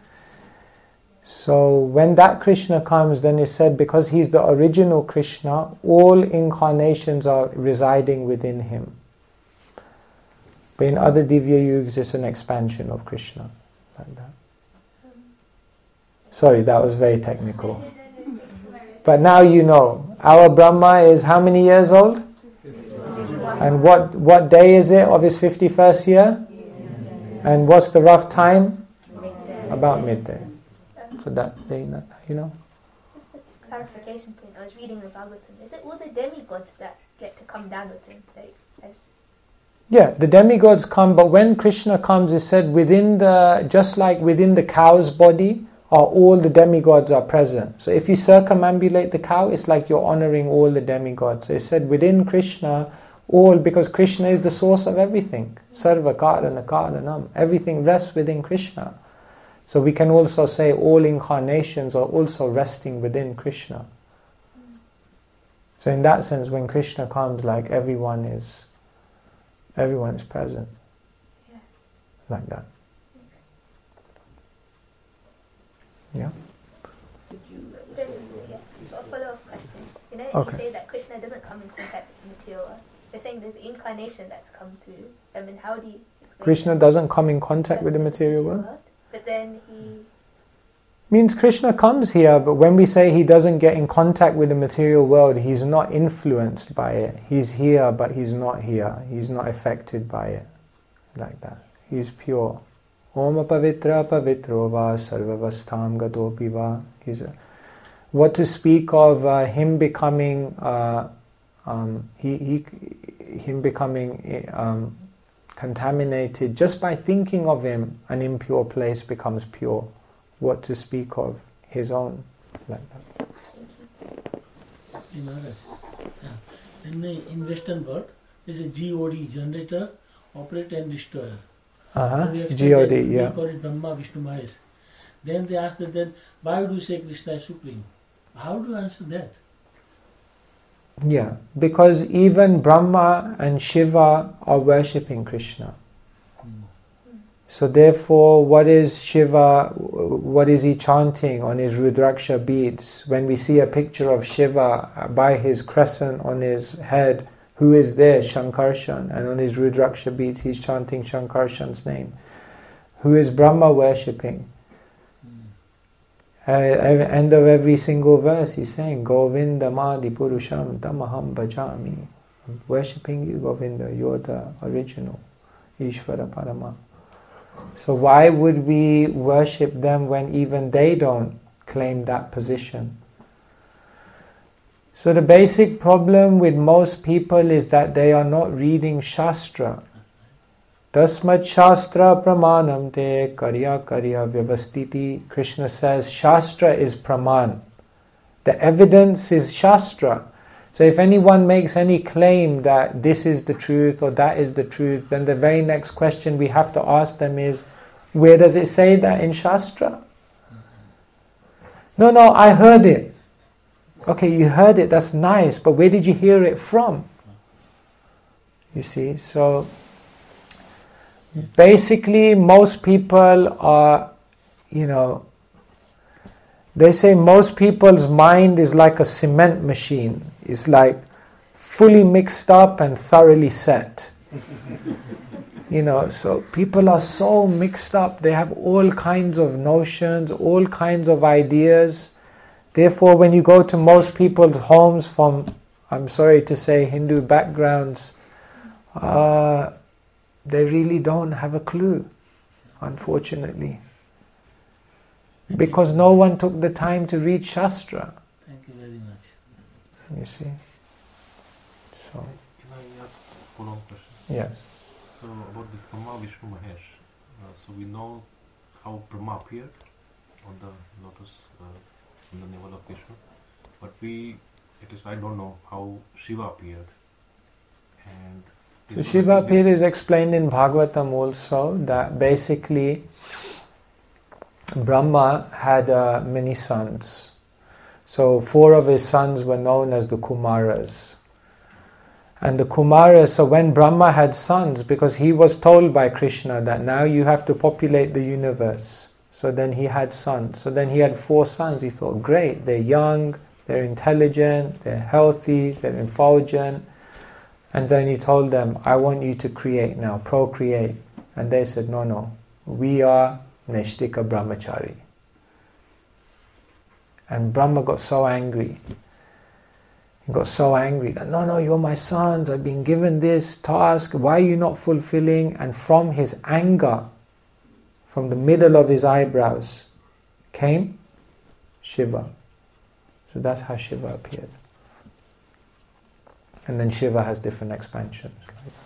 So when that Krishna comes, then it's said because he's the original Krishna, all incarnations are residing within him. But in other Divya Yugas, it's an expansion of Krishna, like that. Sorry, that was very technical. But now you know, our Brahma is how many years old? 51. And what day is it of his 51st year? And what's the rough time? Midday. About midday. So that, you know. Just a clarification point. I was reading the Bhagavatam. Is it all the demigods that get to come down with him? Yeah, the demigods come, but when Krishna comes, it's said just like within the cow's body, all the demigods are present. So if you circumambulate the cow, it's like you're honoring all the demigods. So it's said within Krishna, because Krishna is the source of everything. Sarva karana karanam. Everything rests within Krishna. So we can also say all incarnations are also resting within Krishna. So in that sense, when Krishna comes, like everyone is present. Yeah. Like that. Yeah? A follow-up question. You know, Okay. you say that Krishna doesn't come in contact with material world. They're saying there's incarnation that's come through. I mean, how do you explain Krishna that? doesn't come in contact with the material world? But then he... Means Krishna comes here, but when we say he doesn't get in contact with the material world, he's not influenced by it. He's here, but he's not here. He's not affected by it. Like that. He's pure. Om apavitra pavitro va sarvavastham gatopi va. What to speak of him becoming him becoming contaminated just by thinking of him, an impure place becomes pure. What to speak of his own, like that. In Western world, there is a GOD, generator, operator and destroyer. GOD, yeah. We call it Brahma, Vishnu, Mahesh. Then they ask that then, why do you say Krishna is supreme? How do you answer that? Yeah, because even Brahma and Shiva are worshipping Krishna. So therefore, what is Shiva, what is he chanting on his Rudraksha beads? When we see a picture of Shiva by his crescent on his head, who is there? Shankarshan. And on his Rudraksha beads, he's chanting Shankarshan's name. Who is Brahma worshipping? End of every single verse, he's saying, Govinda Madi Purusham Tamaham Bhajami. I'm worshipping you, Govinda. You're the original Ishvara Parama. So why would we worship them when even they don't claim that position? So the basic problem with most people is that they are not reading Shastra. Tasmat Shastra Pramanam te karya karya vyavastiti. Krishna says Shastra is Praman. The evidence is Shastra. So if anyone makes any claim that this is the truth or that is the truth, then the very next question we have to ask them is, where does it say that in Shastra? No, I heard it. Okay, you heard it, that's nice, but where did you hear it from? You see, so basically most people are, they say most people's mind is like a cement machine. It's like fully mixed up and thoroughly set. So people are so mixed up. They have all kinds of notions, all kinds of ideas. Therefore, when you go to most people's homes from, I'm sorry to say, Hindu backgrounds, they really don't have a clue, unfortunately. Because no one took the time to read Shastra. Thank you very much. You see? So. Can I ask a follow-on question? Yes. So about this Brahma, Vishnu, Mahesh. So we know how Brahma appeared on the lotus, in the navel of Vishnu. But at least I don't know how Shiva appeared. And so Shiva appeared is explained in Bhagavatam also, that basically Brahma had many sons. So 4 of his sons were known as the Kumaras. And the Kumaras, so when Brahma had sons, because he was told by Krishna that now you have to populate the universe. So then he had sons. So then he had 4 sons. He thought, great, they're young, they're intelligent, they're healthy, they're effulgent. And then he told them, I want you to create now, procreate. And they said, no, we are Neshtika Brahmachari. And Brahma got so angry. He got so angry that, no, you're my sons, I've been given this task, why are you not fulfilling? And from his anger, from the middle of his eyebrows, came Shiva. So that's how Shiva appeared. And then Shiva has different expansions.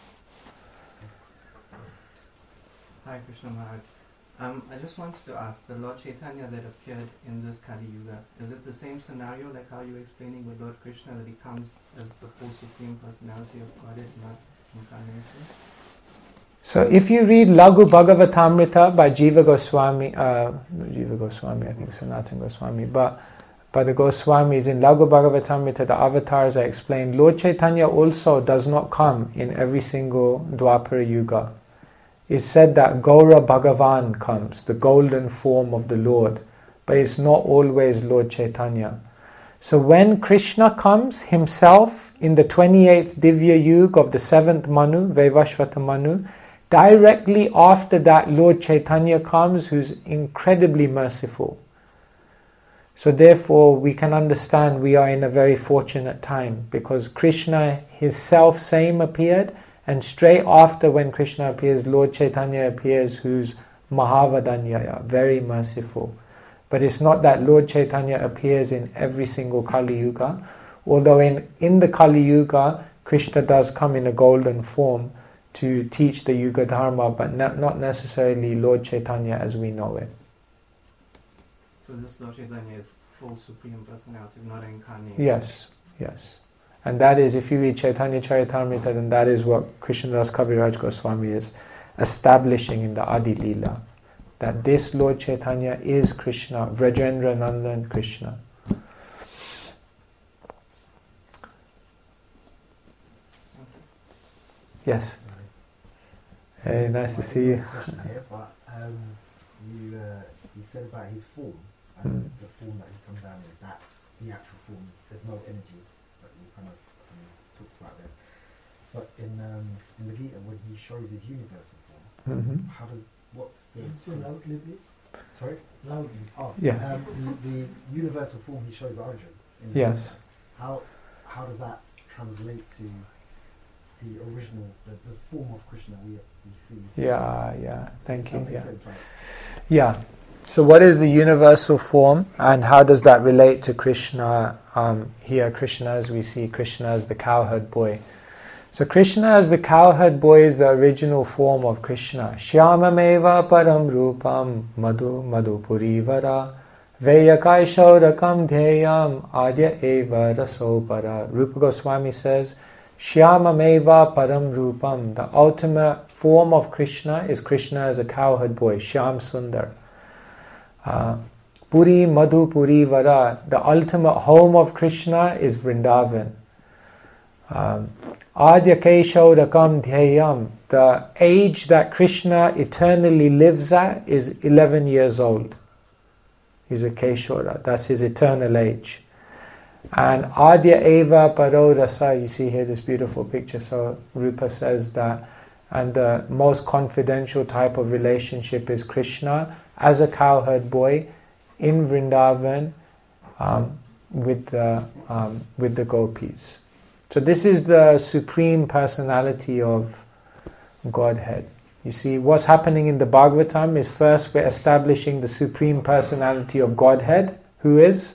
Hi Krishna Maharaj. I just wanted to ask, the Lord Chaitanya that appeared in this Kali Yuga, is it the same scenario like how you're explaining with Lord Krishna, that he comes as the full Supreme Personality of Godhead, not incarnation? So if you read Laghu Bhagavatamrita by Jiva Goswami, I think Sanatana Goswami, but by the Goswamis, in Laghu Bhagavatamrita, the avatars are explained. Lord Chaitanya also does not come in every single Dwapara Yuga. It's said that Gaura Bhagavan comes, the golden form of the Lord, but it's not always Lord Chaitanya. So when Krishna comes himself in the 28th Divya Yuga of the 7th Manu, Vaivashvata Manu, directly after that Lord Chaitanya comes, who's incredibly merciful. So therefore we can understand we are in a very fortunate time, because Krishna his self same appeared, and straight after when Krishna appears, Lord Chaitanya appears, who's Mahavadanyaya, very merciful. But it's not that Lord Chaitanya appears in every single Kali Yuga, although in the Kali Yuga Krishna does come in a golden form to teach the Yuga Dharma, but not necessarily Lord Chaitanya as we know it. So this Lord Chaitanya is full Supreme Personality, not incarnate? Yes, yes. And that is, if you read Chaitanya Charitamrita, then that is what Krishnadas Kaviraj Goswami is establishing in the Adi Leela. That this Lord Chaitanya is Krishna, Vrajendra Nandan Krishna. Yes. Hey, nice to see you. Here, but you said about his form, and the form that he comes down in, that's the actual form. There's no energy that you kind of talked about there. But in the Gita, when he shows his universal form, what's the... Say loudly, please. Sorry? Loudly. Oh, yeah. The universal form he shows Arjuna. Yes. How does that translate to the original, the form of Krishna we see? Yeah. Thank you. Yeah. Sense, right? Yeah. So what is the universal form, and how does that relate to Krishna? Here Krishna, as we see Krishna as the cowherd boy. So Krishna as the cowherd boy is the original form of Krishna. Shyamameva param rupam madhupurivara veyakai shaurakam dhyayam adya eva rasopara. Rupa Goswami says, Shyamameva param rupam, the ultimate form of Krishna is Krishna as a cowherd boy, Shyam Sundar. Puri Madhupuri Vara, the ultimate home of Krishna is Vrindavan. Adya Keshorakam Dhyayam, the age that Krishna eternally lives at is 11 years old. He's a Keshora, that's his eternal age. And Adya Eva Paro Rasa, you see here this beautiful picture. So Rupa says that, and the most confidential type of relationship is Krishna as a cowherd boy in Vrindavan with the gopis. So this is the supreme personality of Godhead. You see, what's happening in the Bhagavatam is first we're establishing the supreme personality of Godhead, who is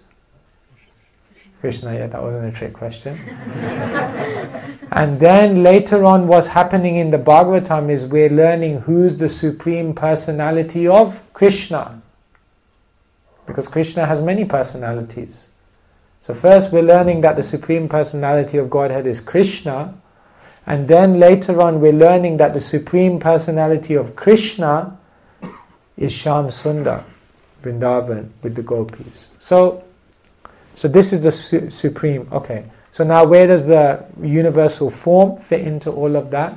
Krishna. Yeah, that wasn't a trick question. And then later on what's happening in the Bhagavatam is we're learning who's the supreme personality of Krishna. Because Krishna has many personalities. So first we're learning that the supreme personality of Godhead is Krishna, and then later on we're learning that the supreme personality of Krishna is Shyam Sundar, Vrindavan, with the gopis. So this is the supreme. Okay, so now where does the universal form fit into all of that?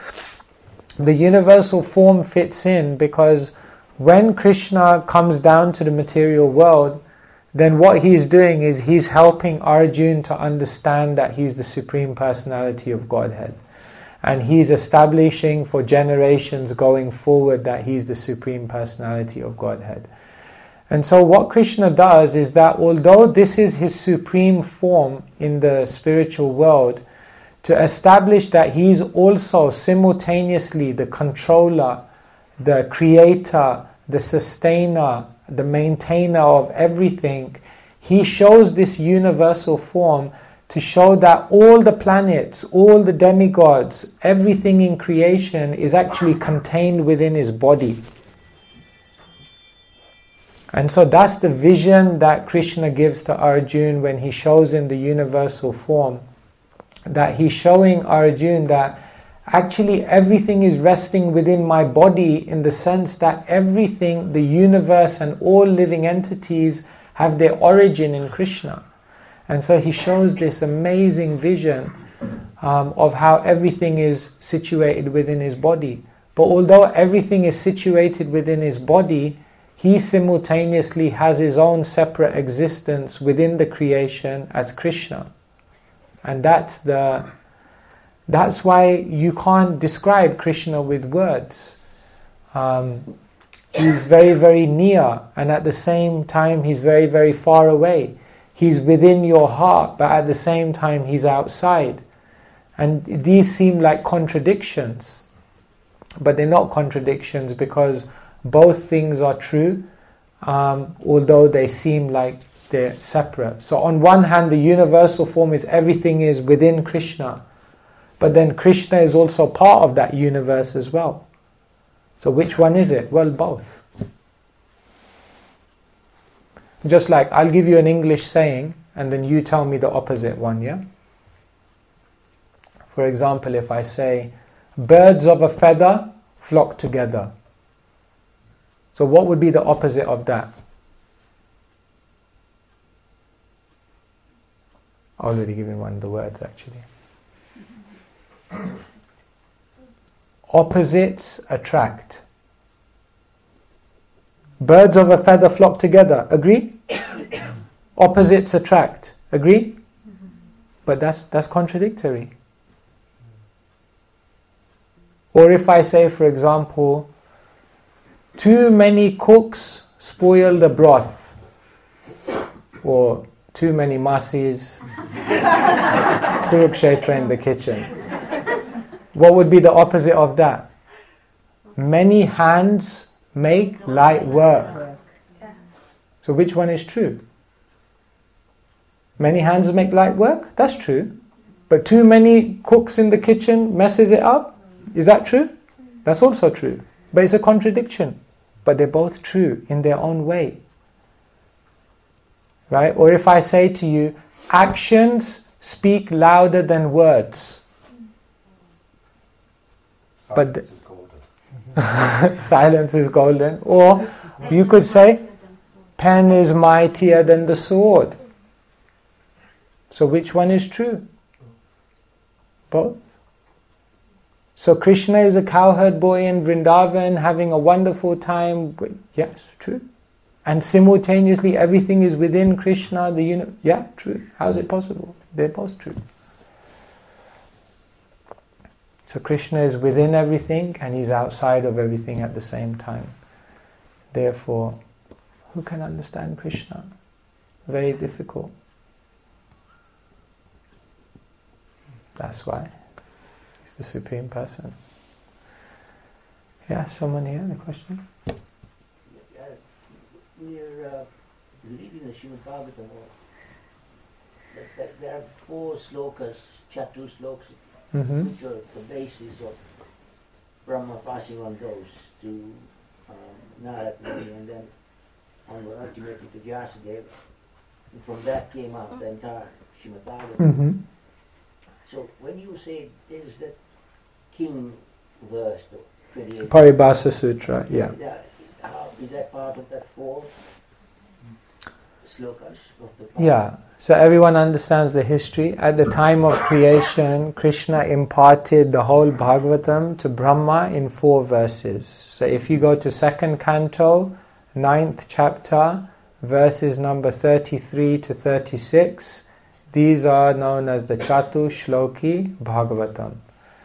The universal form fits in because when Krishna comes down to the material world, then what he's doing is he's helping Arjuna to understand that he's the supreme personality of Godhead. And he's establishing for generations going forward that he's the supreme personality of Godhead. And so what Krishna does is that although this is his supreme form in the spiritual world, to establish that he's also simultaneously the controller, the creator, the sustainer, the maintainer of everything, he shows this universal form to show that all the planets, all the demigods, everything in creation is actually contained within his body. And so that's the vision that Krishna gives to Arjuna when he shows him the universal form. That he's showing Arjuna that actually everything is resting within my body, in the sense that everything, the universe and all living entities have their origin in Krishna. And so he shows this amazing vision of how everything is situated within his body. But although everything is situated within his body, he simultaneously has his own separate existence within the creation as Krishna. And that's why you can't describe Krishna with words. He's very, very near, and at the same time He's very, very far away. He's within your heart, but at the same time He's outside. And these seem like contradictions, but they're not contradictions because both things are true, although they seem like they're separate. So on one hand, the universal form is everything is within Krishna, but then Krishna is also part of that universe as well. So which one is it? Well, both. Just like I'll give you an English saying and then you tell me the opposite one, yeah? For example, if I say, birds of a feather flock together. So what would be the opposite of that? I already given one of the words actually. Opposites attract. Birds of a feather flock together. Agree? Opposites attract. Agree? But that's contradictory. Or if I say, for example, too many cooks spoil the broth, or too many masis, Kurukshetra in the kitchen. What would be the opposite of that? Many hands make light work. So which one is true? Many hands make light work? That's true. But too many cooks in the kitchen messes it up? Is that true? That's also true. But it's a contradiction. But they're both true in their own way. Right? Or if I say to you, actions speak louder than words. Silence is golden. Silence is golden. Or you could say, pen is mightier than the sword. So which one is true? Both. So Krishna is a cowherd boy in Vrindavan having a wonderful time. Yes, true. And simultaneously everything is within Krishna. Yeah, true. How is it possible? They're both true. So Krishna is within everything and He's outside of everything at the same time. Therefore, who can understand Krishna? Very difficult. That's why. The Supreme Person. Yeah, someone here, a question? We're reading the Srimad Bhagavatam. There are 4 slokas, chatu slokas, which are the basis of Brahma passing on those to Narad Muni and then ultimately to Vyasadeva. And from that came out the entire Srimad Bhagavatam. So when you say there's that king verse, the 28, Paribhasa Sutra, yeah. Is that part of that 4 slokas of the Bhagavatam? Yeah, so everyone understands the history. At the time of creation, Krishna imparted the whole Bhagavatam to Brahma in 4 verses. So if you go to 2nd canto, 9th chapter, verses number 33 to 36, these are known as the Chatu Shloki Bhagavatam.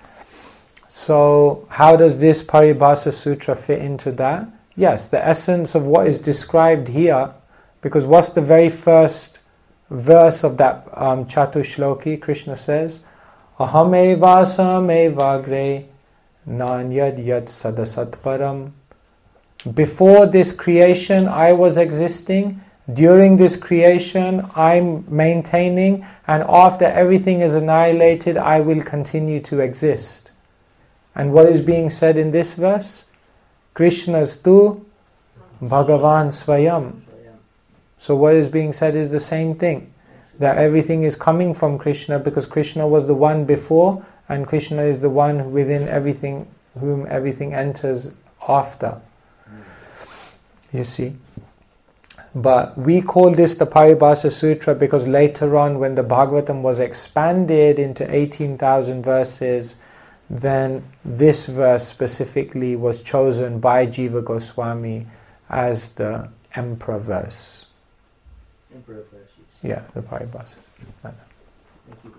So how does this Paribhasa Sutra fit into that? Yes, the essence of what is described here, because what's the very first verse of that Chatu Shloki? Krishna says, Aham evasam evagre nanyad yad sadasat param. Before this creation I was existing. During this creation, I'm maintaining, and after everything is annihilated, I will continue to exist. And what is being said in this verse? Krishna's tu Bhagavan Swayam. So what is being said is the same thing. That everything is coming from Krishna because Krishna was the one before, and Krishna is the one within everything, whom everything enters after. You see? But we call this the Paribhasa Sutra because later on when the Bhagavatam was expanded into 18,000 verses, then this verse specifically was chosen by Jiva Goswami as the emperor verse. Emperor verse. Yeah, the Paribhasa. Thank you.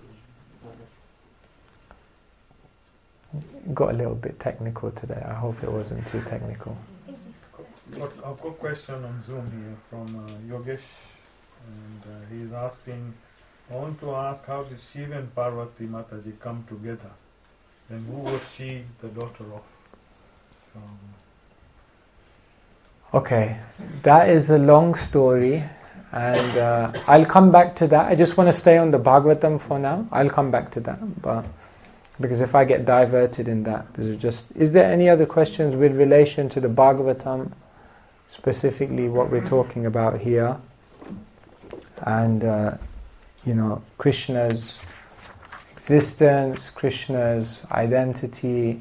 Got a little bit technical today. I hope it wasn't too technical. Got a quick question on Zoom here from Yogesh, and he's asking, I want to ask, how did Shiva and Parvati Mataji come together, and who was she the daughter of? Okay, that is a long story, and I'll come back to that. I just want to stay on the Bhagavatam for now. I'll come back to that, but because if I get diverted in that, is there any other questions with relation to the Bhagavatam, specifically what we're talking about here, and Krishna's existence, Krishna's identity?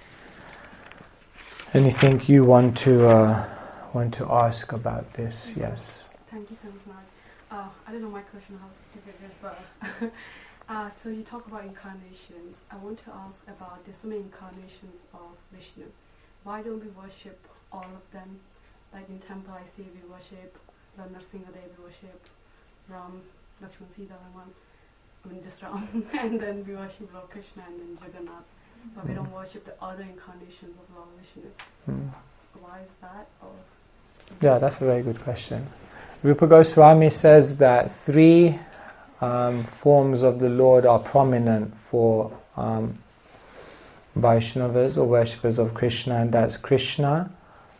Anything you want to ask about this? Yes. Thank you so much, Mark. I don't know my question, how stupid it is, but so you talk about incarnations. I want to ask about, there's so many incarnations of Vishnu. Why don't we worship all of them? Like in temple, I see we worship Lord Nrsimhadev, we worship Ram, Lakshman, Sita, just Ram, and then we worship Lord Krishna and then Jagannath. But we don't worship the other incarnations of Lord Vishnu. Why is that? Yeah, that's a very good question. Rupa Goswami says that 3 forms of the Lord are prominent for Vaishnavas or worshippers of Krishna, and that's Krishna,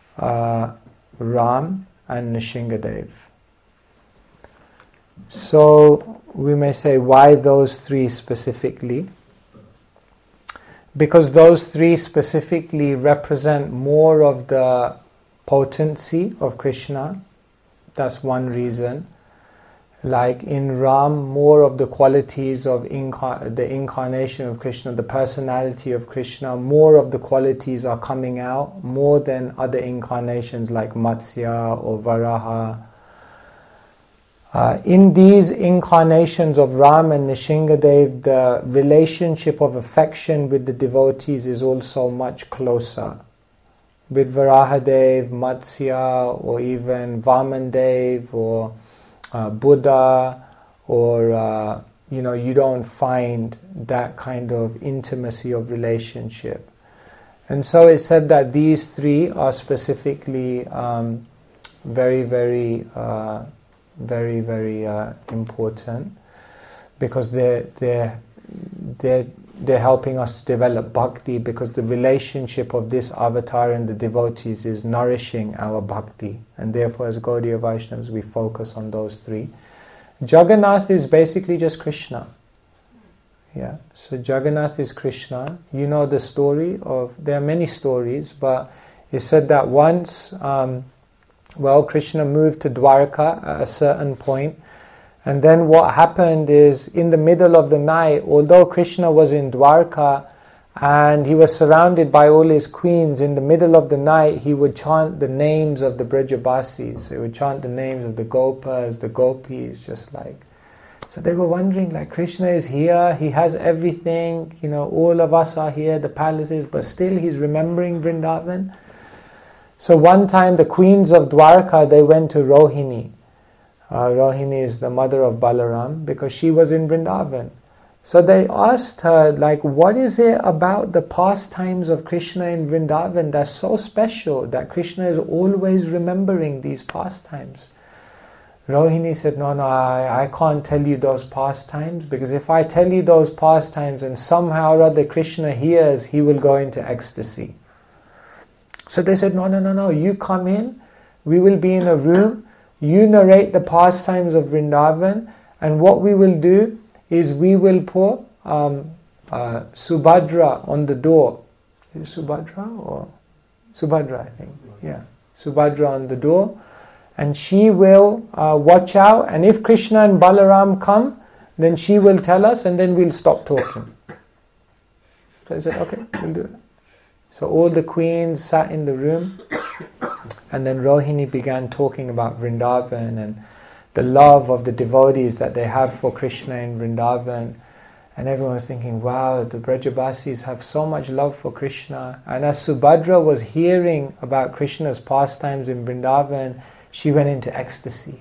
Ram, and Nrsimhadev. So we may say, why those 3 specifically? Because those 3 specifically represent more of the potency of Krishna. That's one reason. Like in Ram, more of the qualities of the incarnation of Krishna, the personality of Krishna, more of the qualities are coming out more than other incarnations like Matsya or Varaha. In these incarnations of Ram and Nrsimhadev, the relationship of affection with the devotees is also much closer. With Varahadev, Matsya, or even Vamandev, or Buddha, or you don't find that kind of intimacy of relationship. And so it's said that these 3 are specifically very, very important, because they're helping us to develop bhakti, because the relationship of this avatar and the devotees is nourishing our bhakti, and therefore as Gaudiya Vaishnavas we focus on those 3. Jagannath is basically just Krishna. Yeah, so Jagannath is Krishna. You know the story of, there are many stories, but it's said that once Krishna moved to Dwarka at a certain point, and then what happened is, in the middle of the night, although Krishna was in Dwarka and he was surrounded by all his queens, in the middle of the night he would chant the names of the Brajabasis. He would chant the names of the Gopas, the Gopis, just like. So they were wondering, like, Krishna is here, he has everything, all of us are here, the palaces, but still he's remembering Vrindavan. So one time the queens of Dwarka, they went to Rohini. Rohini is the mother of Balaram, because she was in Vrindavan. So they asked her, like, what is it about the pastimes of Krishna in Vrindavan that's so special, that Krishna is always remembering these pastimes? Rohini said, no, I can't tell you those pastimes, because if I tell you those pastimes and somehow or other Krishna hears, he will go into ecstasy. So they said, no, you come in, we will be in a room, you narrate the pastimes of Vrindavan, and what we will do is we will put Subhadra on the door. Is it Subhadra or? Subhadra, I think. Yeah, Subhadra on the door, and she will watch out, and if Krishna and Balaram come, then she will tell us, and then we'll stop talking. So I said, okay, we'll do it. So all the queens sat in the room, and then Rohini began talking about Vrindavan and the love of the devotees that they have for Krishna in Vrindavan. And everyone was thinking, wow, the Brajabasis have so much love for Krishna. And as Subhadra was hearing about Krishna's pastimes in Vrindavan, she went into ecstasy.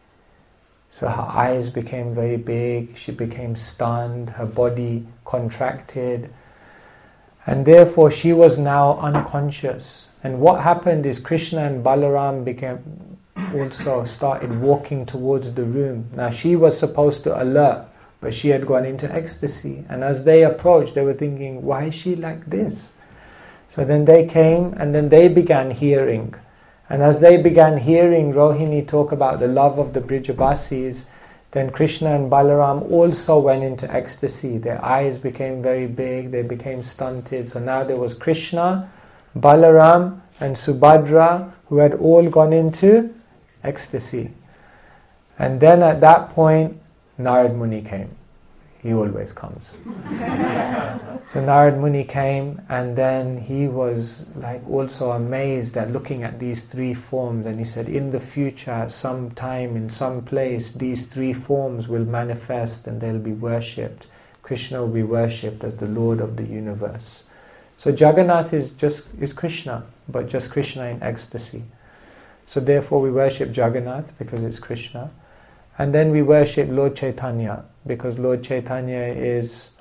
So her eyes became very big, she became stunned, her body contracted. And therefore she was now unconscious. And what happened is Krishna and Balaram also started walking towards the room. Now she was supposed to alert, but she had gone into ecstasy. And as they approached, they were thinking, why is she like this? So then they came and then they began hearing. And as they began hearing Rohini talk about the love of the Brijabasis, then Krishna and Balaram also went into ecstasy. Their eyes became very big, they became stunted. So now there was Krishna, Balaram and Subhadra who had all gone into ecstasy. And then at that point, Narad Muni came. He always comes. So Narad Muni came, and then he was like also amazed at looking at these three forms, and he said, in the future, at some time, in some place, these three forms will manifest and they'll be worshipped. Krishna will be worshipped as the Lord of the universe. So Jagannath is Krishna, but just Krishna in ecstasy. So therefore we worship Jagannath because it's Krishna. And then we worship Lord Chaitanya because Lord Chaitanya is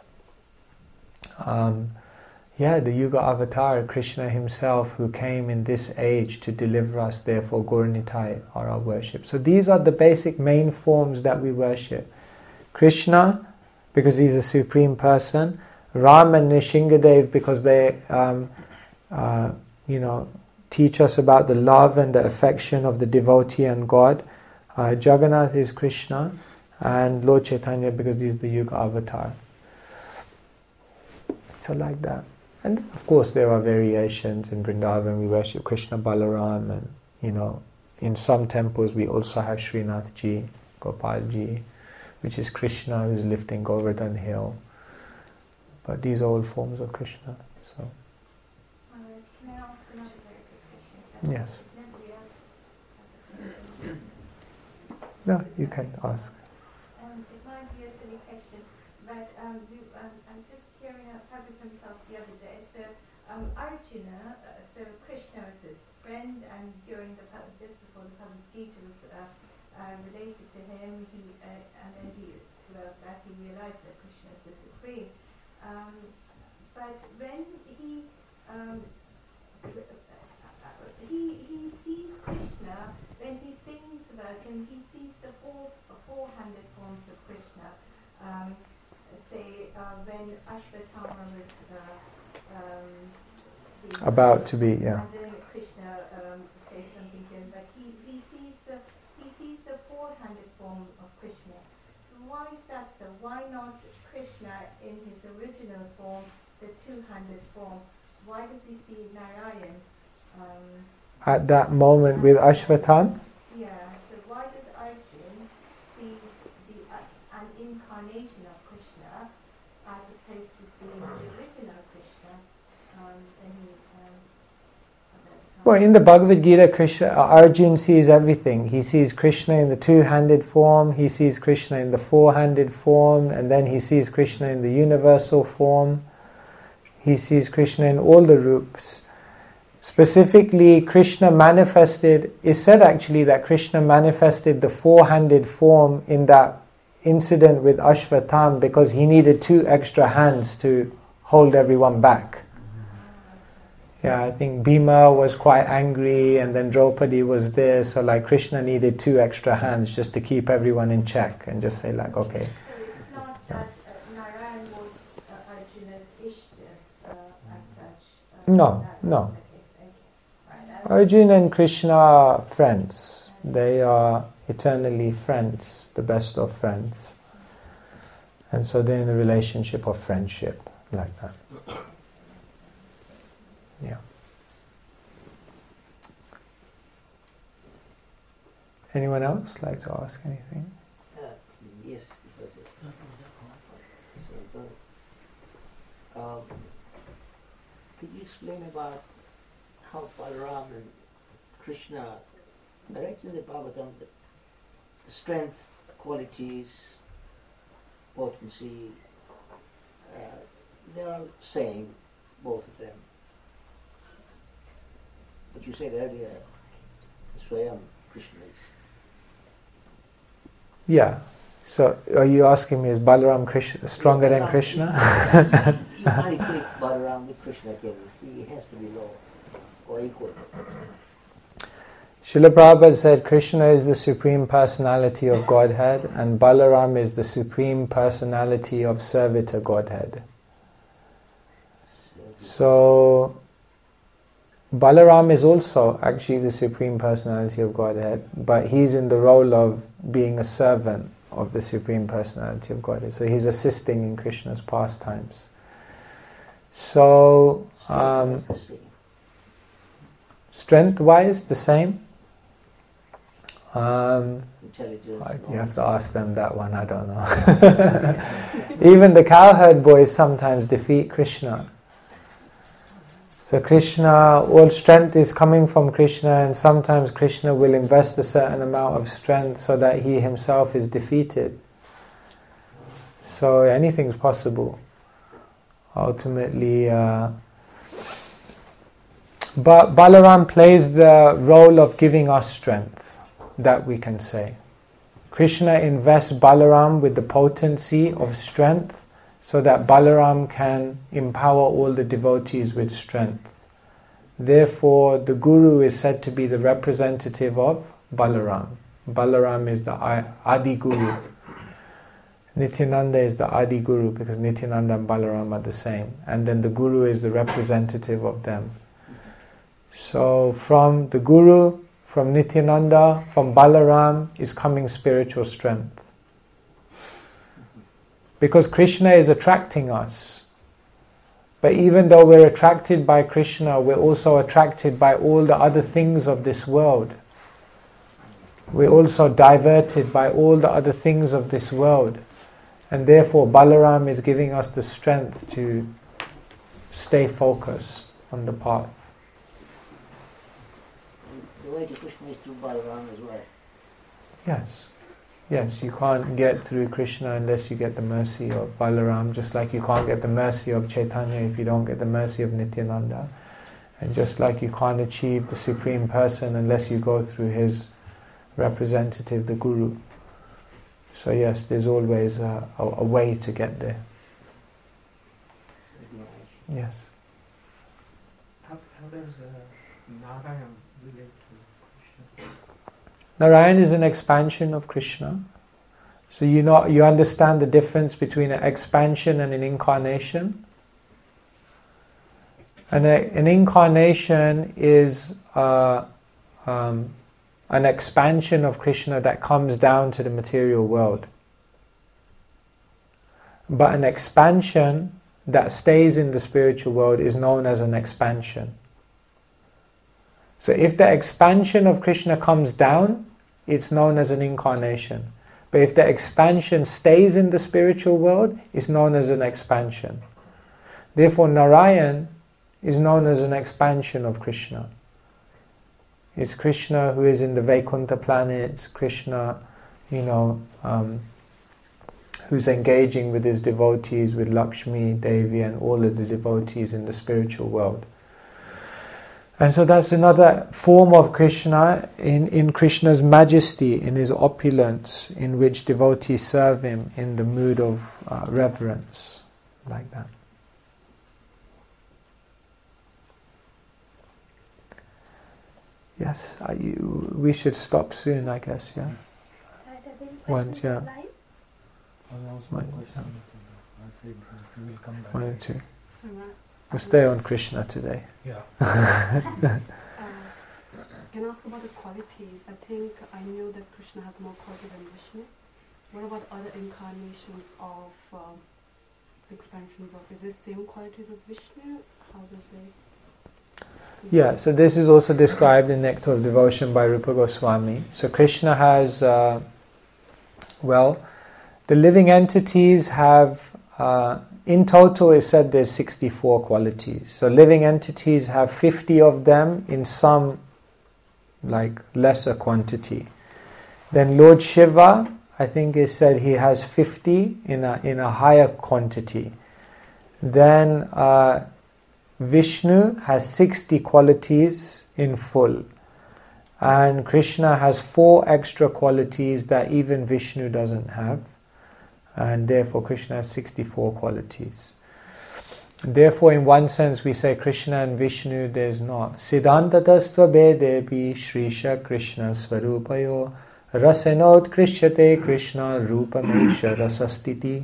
the Yuga avatar, Krishna himself, who came in this age to deliver us. Therefore Gaura-Nitai are our worship. So these are the basic main forms that we worship. Krishna because he's a supreme person, Ram and Nishingadev because they teach us about the love and the affection of the devotee and God. Jagannath is Krishna, and Lord Chaitanya because he is the Yuga avatar. So like that. And of course there are variations. In Vrindavan we worship Krishna Balaram, and in some temples we also have Srinath Ji, Gopal Ji, which is Krishna who is lifting Govardhan hill. But these are all forms of Krishna. So can I ask another very quick question? yes. No, you can ask. It might be a silly question, but I was just hearing a Bhagavatam class the other day. So Arjuna, so Krishna was his friend, and just before the Bhagavad Gita was related to him, and then he realized that Krishna is the supreme. But when he sees Krishna, when he thinks about him, he sees the 400 forms of Krishna. When Ashvatthama was about to be, and then Krishna says something to him, but he sees the 400 form of Krishna. So why is that so? Why not Krishna in his original form, the 200 form? Why does he see Narayan? At that moment with Ashvatthama? Yeah, so why does Arjuna see an incarnation of Krishna as opposed to seeing the original Krishna? Well, in the Bhagavad Gita, Arjuna sees everything. He sees Krishna in the two-handed form, he sees Krishna in the four-handed form, and then he sees Krishna in the universal form. He sees Krishna in all the roops. Specifically, Krishna manifested, it's said actually that Krishna manifested the four-handed form in that incident with Ashvatthama because he needed 2 extra hands to hold everyone back. Yeah, I think Bhima was quite angry, and then Draupadi was there, so like Krishna needed 2 extra hands just to keep everyone in check and just say like, okay. So it's not that Narayan was Arjuna's Ishta as such? No. Arjuna and Krishna are friends. They are eternally friends, the best of friends. And so they're in a relationship of friendship, like that. Yeah. Anyone else like to ask anything? Yes, could you explain about how Balaram and Krishna narrates in the Bhagavatam the strength, qualities, potency, they are same, both of them. But you said earlier, Swayam Krishna is. Yeah. So are you asking me, is Balaram Krishna stronger than Krishna? You can't equate Balaram with Krishna, can you? He has to be lower or equal. Srila Prabhupada said Krishna is the Supreme Personality of Godhead and Balaram is the Supreme Personality of Servitor Godhead. So Balaram is also actually the Supreme Personality of Godhead, but he's in the role of being a servant of the Supreme Personality of Godhead. So he's assisting in Krishna's pastimes. So strength-wise, the same. You have to ask them that one, I don't know. Even the cowherd boys sometimes defeat Krishna. So Krishna, all strength is coming from Krishna, and sometimes Krishna will invest a certain amount of strength so that he himself is defeated. So anything's possible. Ultimately, but Balaram plays the role of giving us strength, that we can say. Krishna invests Balaram with the potency of strength so that Balaram can empower all the devotees with strength. Therefore, the Guru is said to be the representative of Balaram. Balaram is the Adi Guru. Nityananda is the Adi Guru because Nityananda and Balaram are the same. And then the Guru is the representative of them. So from the Guru, from Nityananda, from Balaram is coming spiritual strength. Because Krishna is attracting us. But even though we're attracted by Krishna, we're also attracted by all the other things of this world. We're also diverted by all the other things of this world. And therefore Balaram is giving us the strength to stay focused on the path. The way to Krishna is through Balaram as well. Yes. Yes, you can't get through Krishna unless you get the mercy of Balaram, just like you can't get the mercy of Chaitanya if you don't get the mercy of Nityananda. And just like you can't achieve the Supreme Person unless you go through his representative, the Guru. So yes, there's always a way to get there. Yes. How does Narayan relate to Krishna? Narayan is an expansion of Krishna. So you understand the difference between an expansion and an incarnation. And an incarnation is an expansion of Krishna that comes down to the material world. But an expansion that stays in the spiritual world is known as an expansion. So if the expansion of Krishna comes down, it's known as an incarnation. But if the expansion stays in the spiritual world, it's known as an expansion. Therefore, Narayan is known as an expansion of Krishna. It's Krishna who is in the Vaikuntha planets, Krishna, who's engaging with his devotees, with Lakshmi, Devi, and all of the devotees in the spiritual world. And so that's another form of Krishna in Krishna's majesty, in his opulence, in which devotees serve him in the mood of reverence, like that. Yes, we should stop soon, I guess, yeah. One, yeah. One or two. We'll stay on Krishna today. Yeah. Can I ask about the qualities? I think I knew that Krishna has more qualities than Vishnu. What about other incarnations of expansions of? Is it same qualities as Vishnu? How does it? Yeah, so this is also described in Nectar of Devotion by Rupa Goswami. So Krishna has, the living entities have, in total it's said there's 64 qualities. So living entities have 50 of them in some lesser quantity. Then Lord Shiva, I think it said he has 50 in a higher quantity. Then Vishnu has 60 qualities in full. And Krishna has 4 extra qualities that even Vishnu doesn't have. And therefore Krishna has 64 qualities. Therefore, in one sense, we say Krishna and Vishnu, there's not. Siddhanta tastva bedepi Shrisha Krishna Svarupayo Rasenot Krishyate Krishna Rupamesha Rasastiti.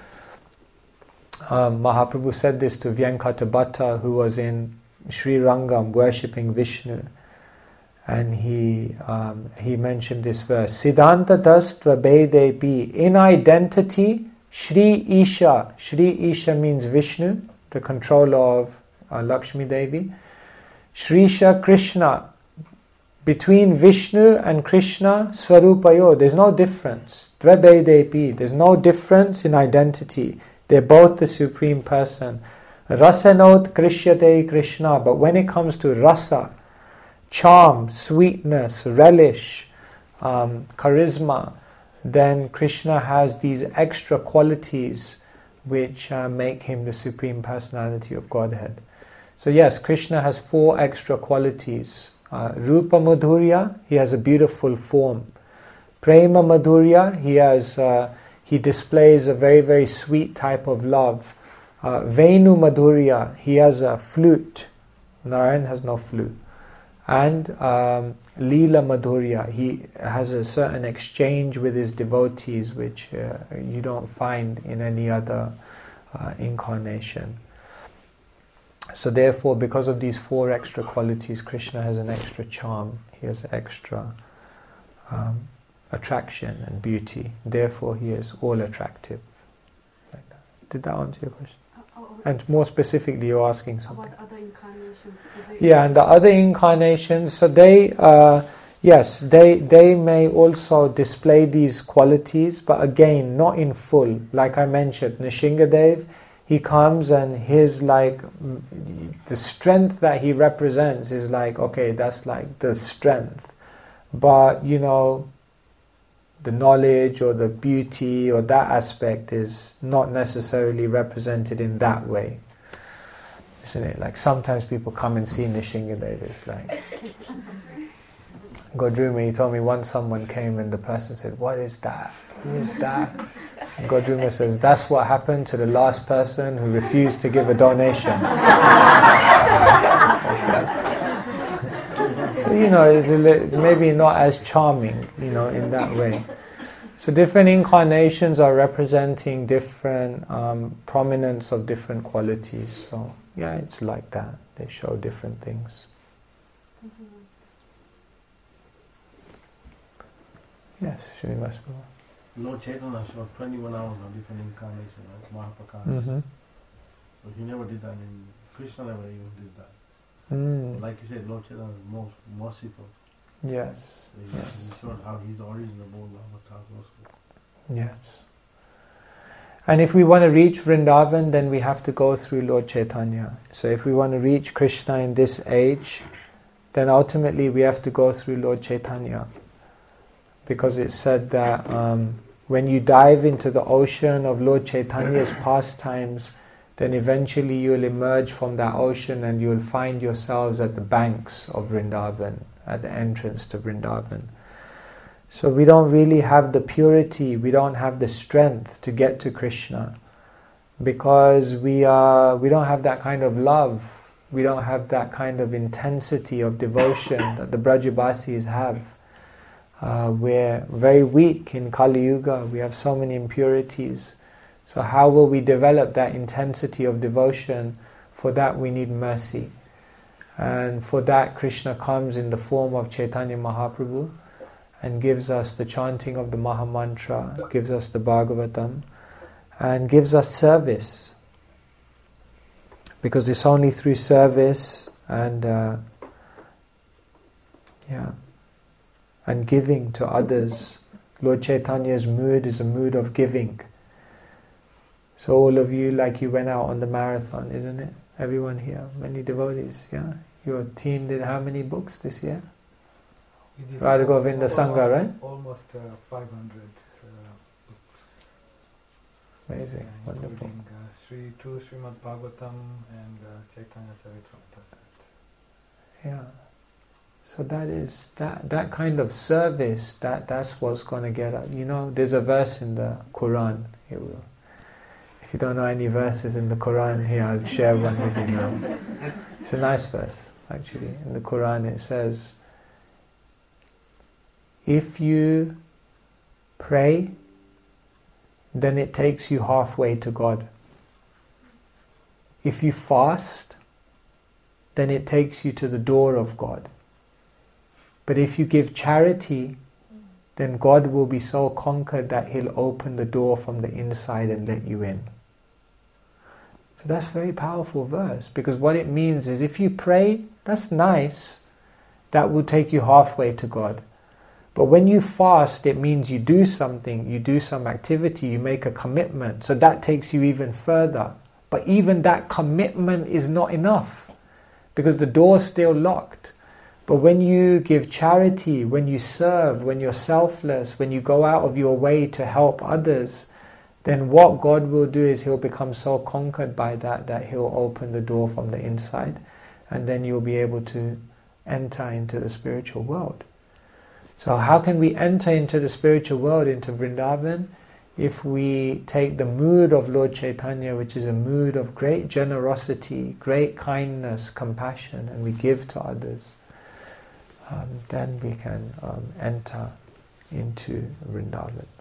Mahaprabhu said this to Vyankata, who was in Sri Rangam worshipping Vishnu. And he mentioned this verse. Siddhanta tastva bedepi. In identity, Shri Isha. Shri Isha means Vishnu, the controller of Lakshmi Devi. Shrisha Krishna. Between Vishnu and Krishna, Swarupayo, there's no difference. Dvabedepi, there's no difference in identity. They're both the Supreme Person. Rasanot Krishyate Krishna. But when it comes to rasa, charm, sweetness, relish, charisma, then Krishna has these extra qualities which make him the Supreme Personality of Godhead. So yes, Krishna has 4 extra qualities. Rupa Madhurya, he has a beautiful form. Prema Madhurya, he displays a very, very sweet type of love. Venu Madhurya, he has a flute. Narayan has no flute. And Leela Madhurya, he has a certain exchange with his devotees which you don't find in any other incarnation. So therefore, because of these 4 extra qualities, Krishna has an extra charm, he has extra attraction and beauty. Therefore, he is all attractive. Like that. Did that answer your question? And more specifically, you're asking something. About other incarnations? Yeah, and the other incarnations, so they, yes, they may also display these qualities, but again, not in full. Like I mentioned, Nishingadev, he comes and his the strength that he represents is like, okay, that's like the strength. But, the knowledge or the beauty or that aspect is not necessarily represented in that way. Isn't it? Like sometimes people come and see Nishingadev, it's like... Godruma, he told me once someone came and the person said, "What is that? Who is that?" And Godruma says, "That's what happened to the last person who refused to give a donation." So, it's maybe not as charming, in that way. So different incarnations are representing different prominence of different qualities. So yeah, it's like that. They show different things. Yes, Srinivas. Lord Chaitanya showed 21 hours of different incarnations, right? Mahaprakash. Mm-hmm. So he never did that, and Krishna never even did that. Mm. So like you said, Lord Chaitanya is most merciful. Yes. So he showed how he's the origin of all the avatars also. Yes. And if we want to reach Vrindavan, then we have to go through Lord Chaitanya. So if we want to reach Krishna in this age, then ultimately we have to go through Lord Chaitanya. Because it's said that when you dive into the ocean of Lord Chaitanya's pastimes, then eventually you'll emerge from that ocean and you'll find yourselves at the banks of Vrindavan, at the entrance to Vrindavan. So we don't really have the purity, we don't have the strength to get to Krishna, because we don't have that kind of love, we don't have that kind of intensity of devotion that the Brajabasis have. We're very weak in Kali Yuga, we have so many impurities. So how will we develop that intensity of devotion? For that we need mercy. And for that Krishna comes in the form of Chaitanya Mahaprabhu and gives us the chanting of the Maha Mantra, gives us the Bhagavatam, and gives us service. Because it's only through service and and giving to others. Lord Chaitanya's mood is a mood of giving. So all of you, like you went out on the marathon, isn't it? Everyone here, many devotees, yeah? Your team did how many books this year? Radha Govinda Sangha, right? Almost 500 books. Amazing, wonderful. Including two Srimad Bhagavatam and Chaitanya Charitamrita. Yeah. So that is that kind of service. That's what's going to get us. There's a verse in the Quran. If you don't know any verses in the Quran, here I'll share one with you now. It's a nice verse, actually. In the Quran it says, if you pray, then it takes you halfway to God. If you fast, then it takes you to the door of God. But if you give charity, then God will be so conquered that He'll open the door from the inside and let you in. So that's a very powerful verse, because what it means is if you pray, that's nice, that will take you halfway to God. But when you fast, it means you do something, you do some activity, you make a commitment, so that takes you even further. But even that commitment is not enough, because the door's still locked. But when you give charity, when you serve, when you're selfless, when you go out of your way to help others, then what God will do is He'll become so conquered by that He'll open the door from the inside, and then you'll be able to enter into the spiritual world. So how can we enter into the spiritual world, into Vrindavan? If we take the mood of Lord Chaitanya, which is a mood of great generosity, great kindness, compassion, and we give to others, then we can enter into Vrindavan.